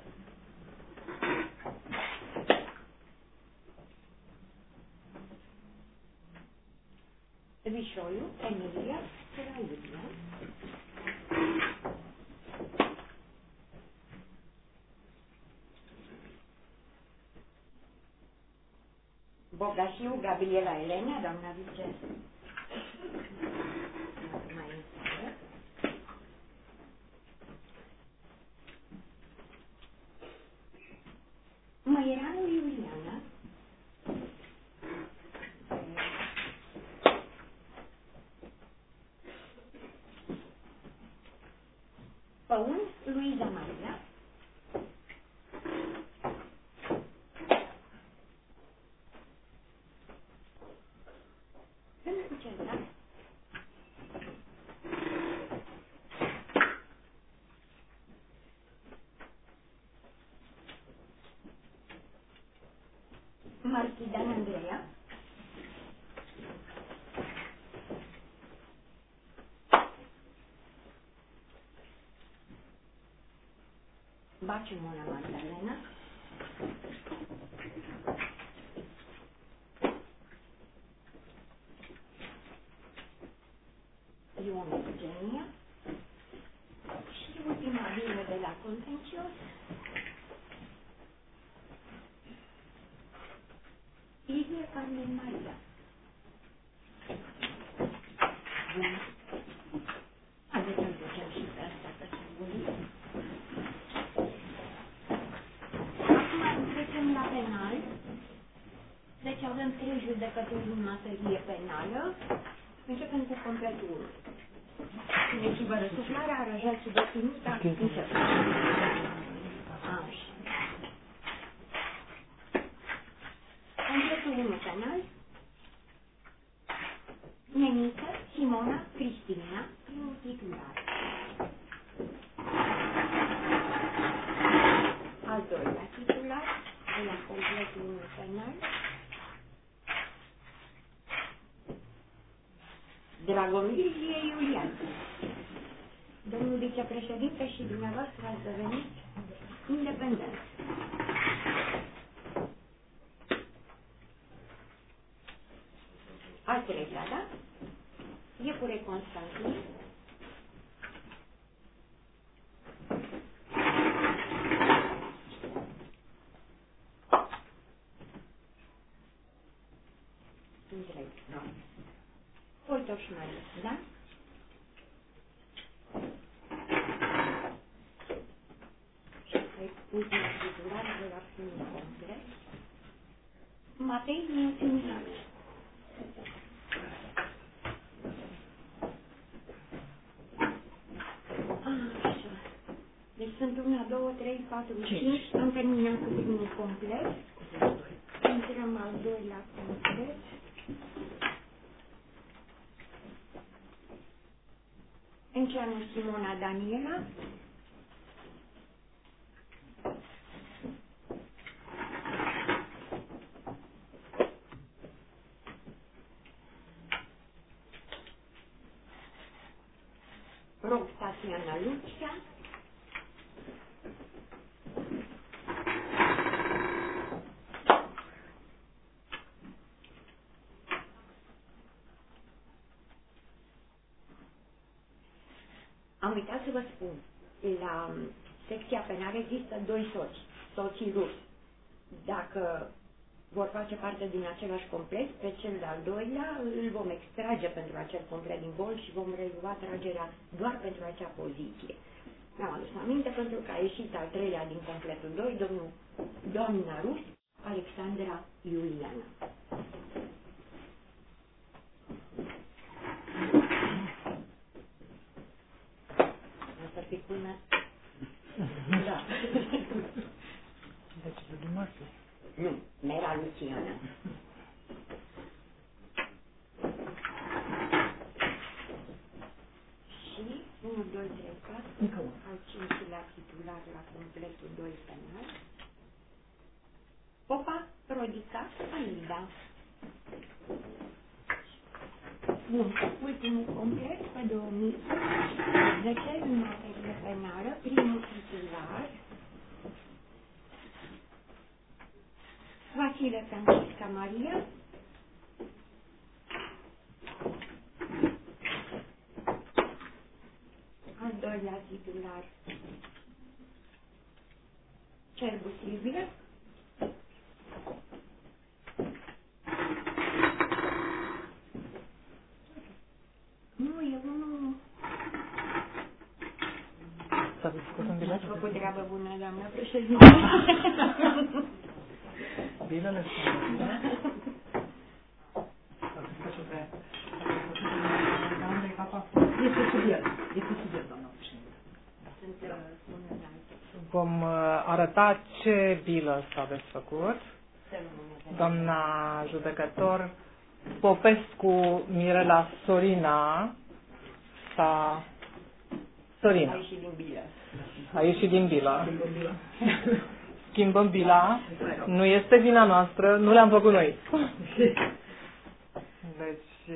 Vișoiu Emilia Săraudia, Bogașiu Gabriela Elena, doamna vice, mai înțeleg, Măieranu Iuliana, Păun Luiza Maria, Târgu Central, Marchidan Andreea, Baciu Mona Magdalena, Ion Eugenia și ultima bilă de la la contencios. Ilie Carmen Maria. Haideți să-l ducem și pe asta, că s-a bulit. Acum trecem la penal. Deci avem 3 judecători în materie penală. Începem cu completul 1. Cine și vă răsuflarea, arăjați și deținuta, începem. Așa. Completul 1 penal. Neniță, Simona, Cristina, primul titular. Al doilea titular, de la completul 1 penal. Dragomir Iulian. Domnul vicepreședinte și dumneavoastră ați devenit independent. Al treilea, da? Iepure Constantin. Întreg, da? Poltoșmai, da? Și apoi ultima titulare de la primul complet. Matei Mințimilac. Așa. Deci sunt 1, 2, 3, 4, 5. Am terminat cu primul complet. Intrăm al doilea complet. Înceanu Simona Daniela. Rog Tatiana Lucia. Am uitat să vă spun, la secția penală există 2 soți, soții ruși. Dacă vor face parte din același complet, pe cel de-al doilea îl vom extrage pentru acel complet din bol și vom relua tragerea doar pentru acea poziție. Mi-am adus aminte pentru că a ieșit al treilea din completul 2, doamna Rus, Alexandra Iuliana. Asta fi până... Da. Deci, Dumnezeu. Nu, Mera Luciana. Și 1, 2, 3, 4, al 5-lea titular la completul 2 penal. Popa, Rodica, Alida. Bun, ultimul complet pe 2010 în materie penală, primul titular. Vasile Francisca Maria. Al doilea titular. Cerbu Silvia. Nu, e unul... S-a discutat în bilet? Ați făcut treabă bună, doamna președinte. Bilele sunt, da? Este subiect, doamna președinte. Vom arăta ce bilă s-a desfăcut. Doamna judecător Popescu Mirela Sorina s-a... Sorina. A ieșit din bilă. A ieșit din bilă. Schimbăm bila. Nu este vina noastră, nu le-am făcut noi. Deci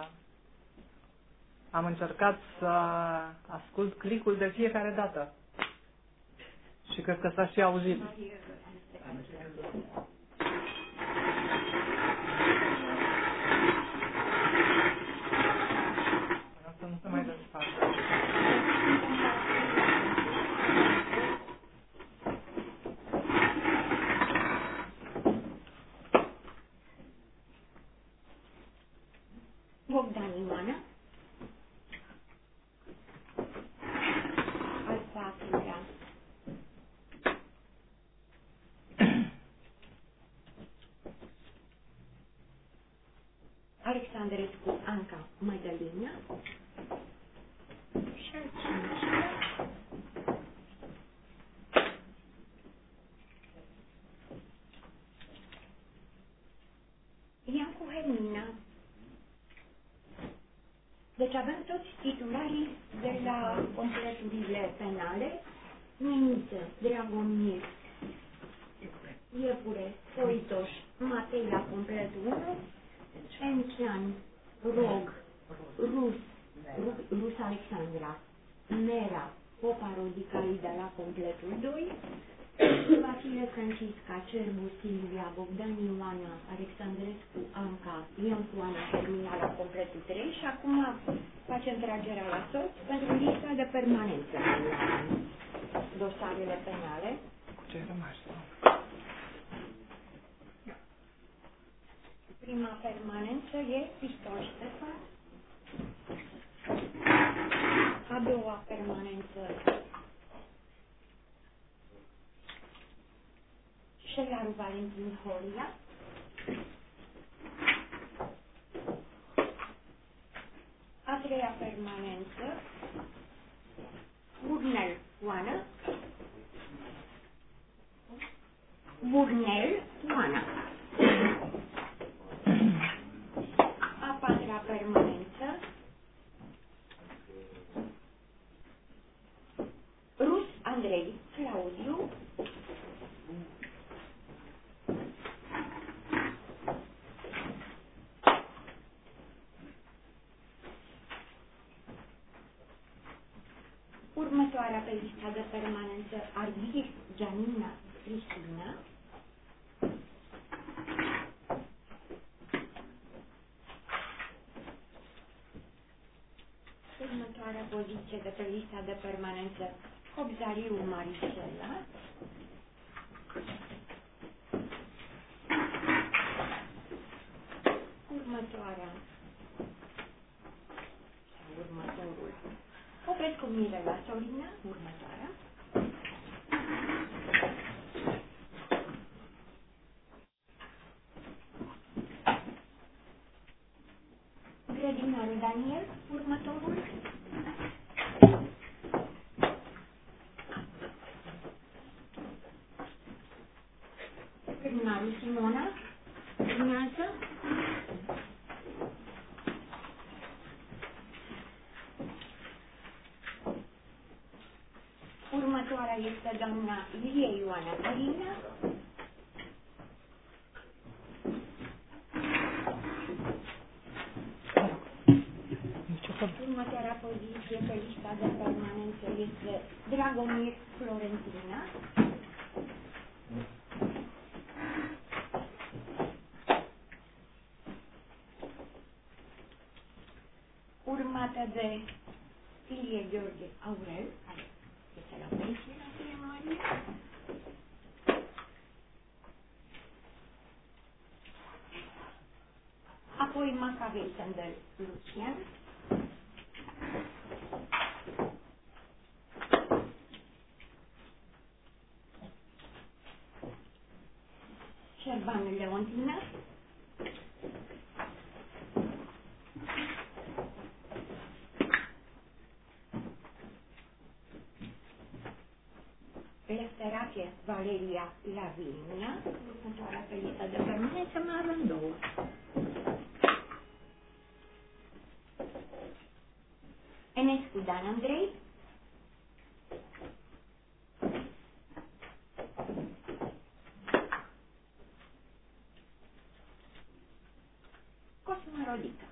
am încercat să ascult clicul de fiecare dată. Și cred că s-a și auzit. Asta nu se mai desfacă. Deci avem toți titularii de la completurile penale: Meniță, Dragomir, Iepure, Poitoș, Matei la completul 1, Enchean, Rog, Rus Alexandra, Mera, Popa Rodica Ida la completul 2, Vasile Francisca, Cerbu, Silvia, Bogdan Ioana, Alexandrescu, Anca, Iancu Ana, Hermina la completul 3 și acum facem tragerea la sorți pentru lista de permanență la dosarele penale. Cu ce ai rămas? Prima permanență e Pistol Ștefan. A doua permanență Șelaru Valentin Horia. A treia permanență Burnel Oana. A patra permanență Rus Andrei Claudiu. Următoarea pe lista de permanență Arghir Gianina Cristina. Următoarea poziție de pe lista de permanență Cobzariu Marisela. Următorul Popescu Mirela Sorina, următoarea. Grădinaru Daniel, următorul. Grădinaru Simona, urmează. Următoarea este doamna Ilie Ioana Carina. Următoarea poziție pe lista de permanență este Dragomir Florentina. Urmată de Ilie Gheorghe Aurel, care este la pensie la primarie. Apoi Macavei Sandel Lucian. Șerban Leontina. Lefterache Valeria Lavinia. Următoarea pe lista de permanență mai avem două. Enescu Dan Andrei. Cosma Rodica.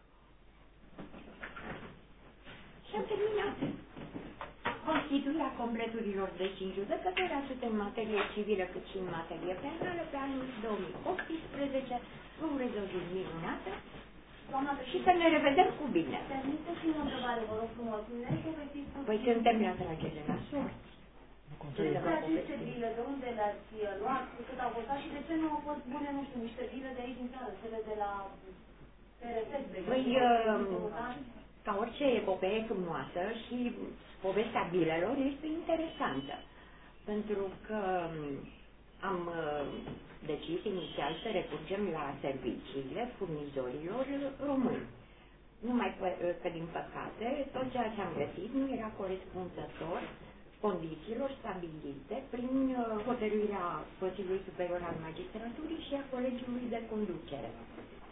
Și am terminat. Constituirea completurilor deci în judecători atât în materie civilă cât și în materie penală pe anul 2018. Vă urez o zi minunată și să ne revedem cu bine. Păi suntem la tragere la sorți. Despre aceste bile, de unde le-ați luat, cât au costat și de ce nu au fost bune, nu știu, niște bile de aici din țară, cele de la PRS, de Păi, ca orice epopee frumoasă și povestea bilelor este interesantă, pentru că am decis inițial să recurgem la serviciile furnizorilor români. Numai că, din păcate, tot ceea ce am găsit nu era corespunzător condițiilor stabilite prin hotărârea Consiliului Superior al Magistraturii și a Colegiului de Conducere.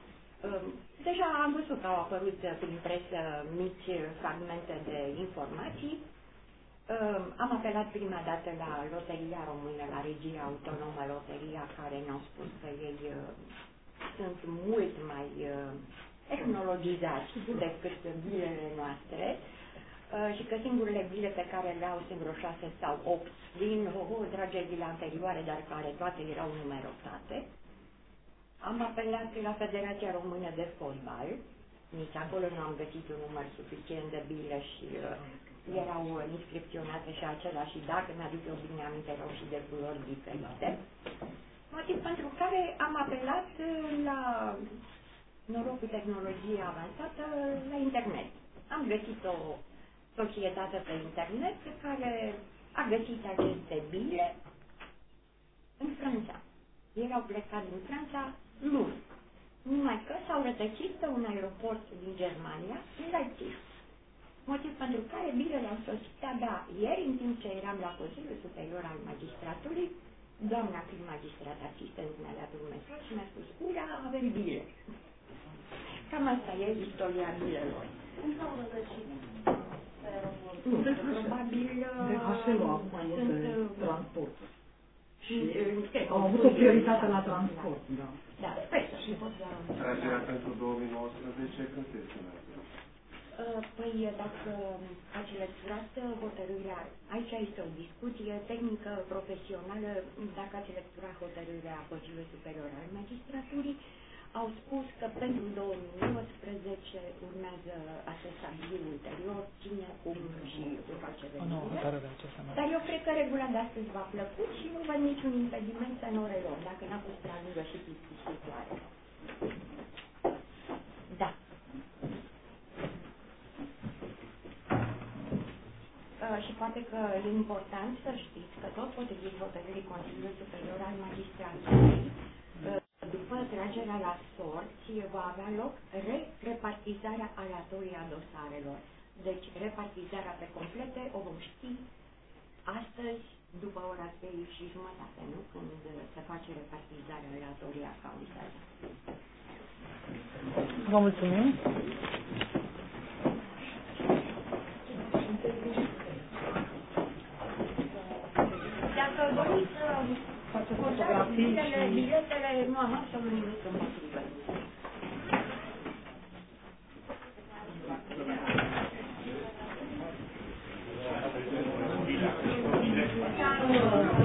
Deja am văzut că au apărut prin presă mici fragmente de informații. Am apelat prima dată la Loteria Română, la Regia Autonomă Loteria, care ne-au spus că ei sunt mult mai tehnologizați decât bilele noastre și că singurele bile pe care le au sunt vreo 6 sau 8 din tragerile anterioare, dar care toate erau numerotate. Am apelat la Federația Română de Fotbal, nici acolo nu am găsit un număr suficient de bile și erau inscripționate și același și dacă mi-aduc eu bine aminte, erau și de culori diferite. Motiv pentru care am apelat la norocul tehnologiei avansată la internet. Am găsit o societate pe internet care a găsit aceste bile în Franța. Erau plecați din Franța luni. Numai că s-au rătăcit pe un aeroport din Germania, în Leipzig. Motiv pentru care bilele au sosit abia ieri, în timp ce eram la Consiliul Superior al Magistratului, doamna prim magistrat asistent mi-a dat un mesaj și mi-a spus, ura, avem bile. Cam asta e istoria bilelor. Cum s-au rătăcit pe aeroport? Nu, probabil de HL-ul a avut de transport. Și au avut o prioritate la transport, da. Da, sper să și tragerea pentru 2019 când se estimează? Păi, dacă ați lecturat hotărârea, aici este o discuție tehnică, profesională, dacă ați lecturat hotărârea Consiliului Superior al Magistraturii, au spus că pentru 2019 urmează a se stabili ulterior cine, cum și se face revizuirea. Dar eu cred că regula de astăzi v-a plăcut și nu văd niciun impediment să nu o reluăm, dacă n-a fost prea lungă și plictisitoare. Da. Și poate că e important să știți că tot potrivit hotărârii Consiliului Superior al Magistraturii, după tragerea la sorți, va avea loc repartizarea aleatorie a dosarelor. Deci, repartizarea pe complete o vom ști astăzi, după ora 3:30, nu? Când se face repartizarea aleatorie a cauzelor. Vă mulțumim! Dacă doriți să biletele, nu am absolut nimic împotrivă. Thank you.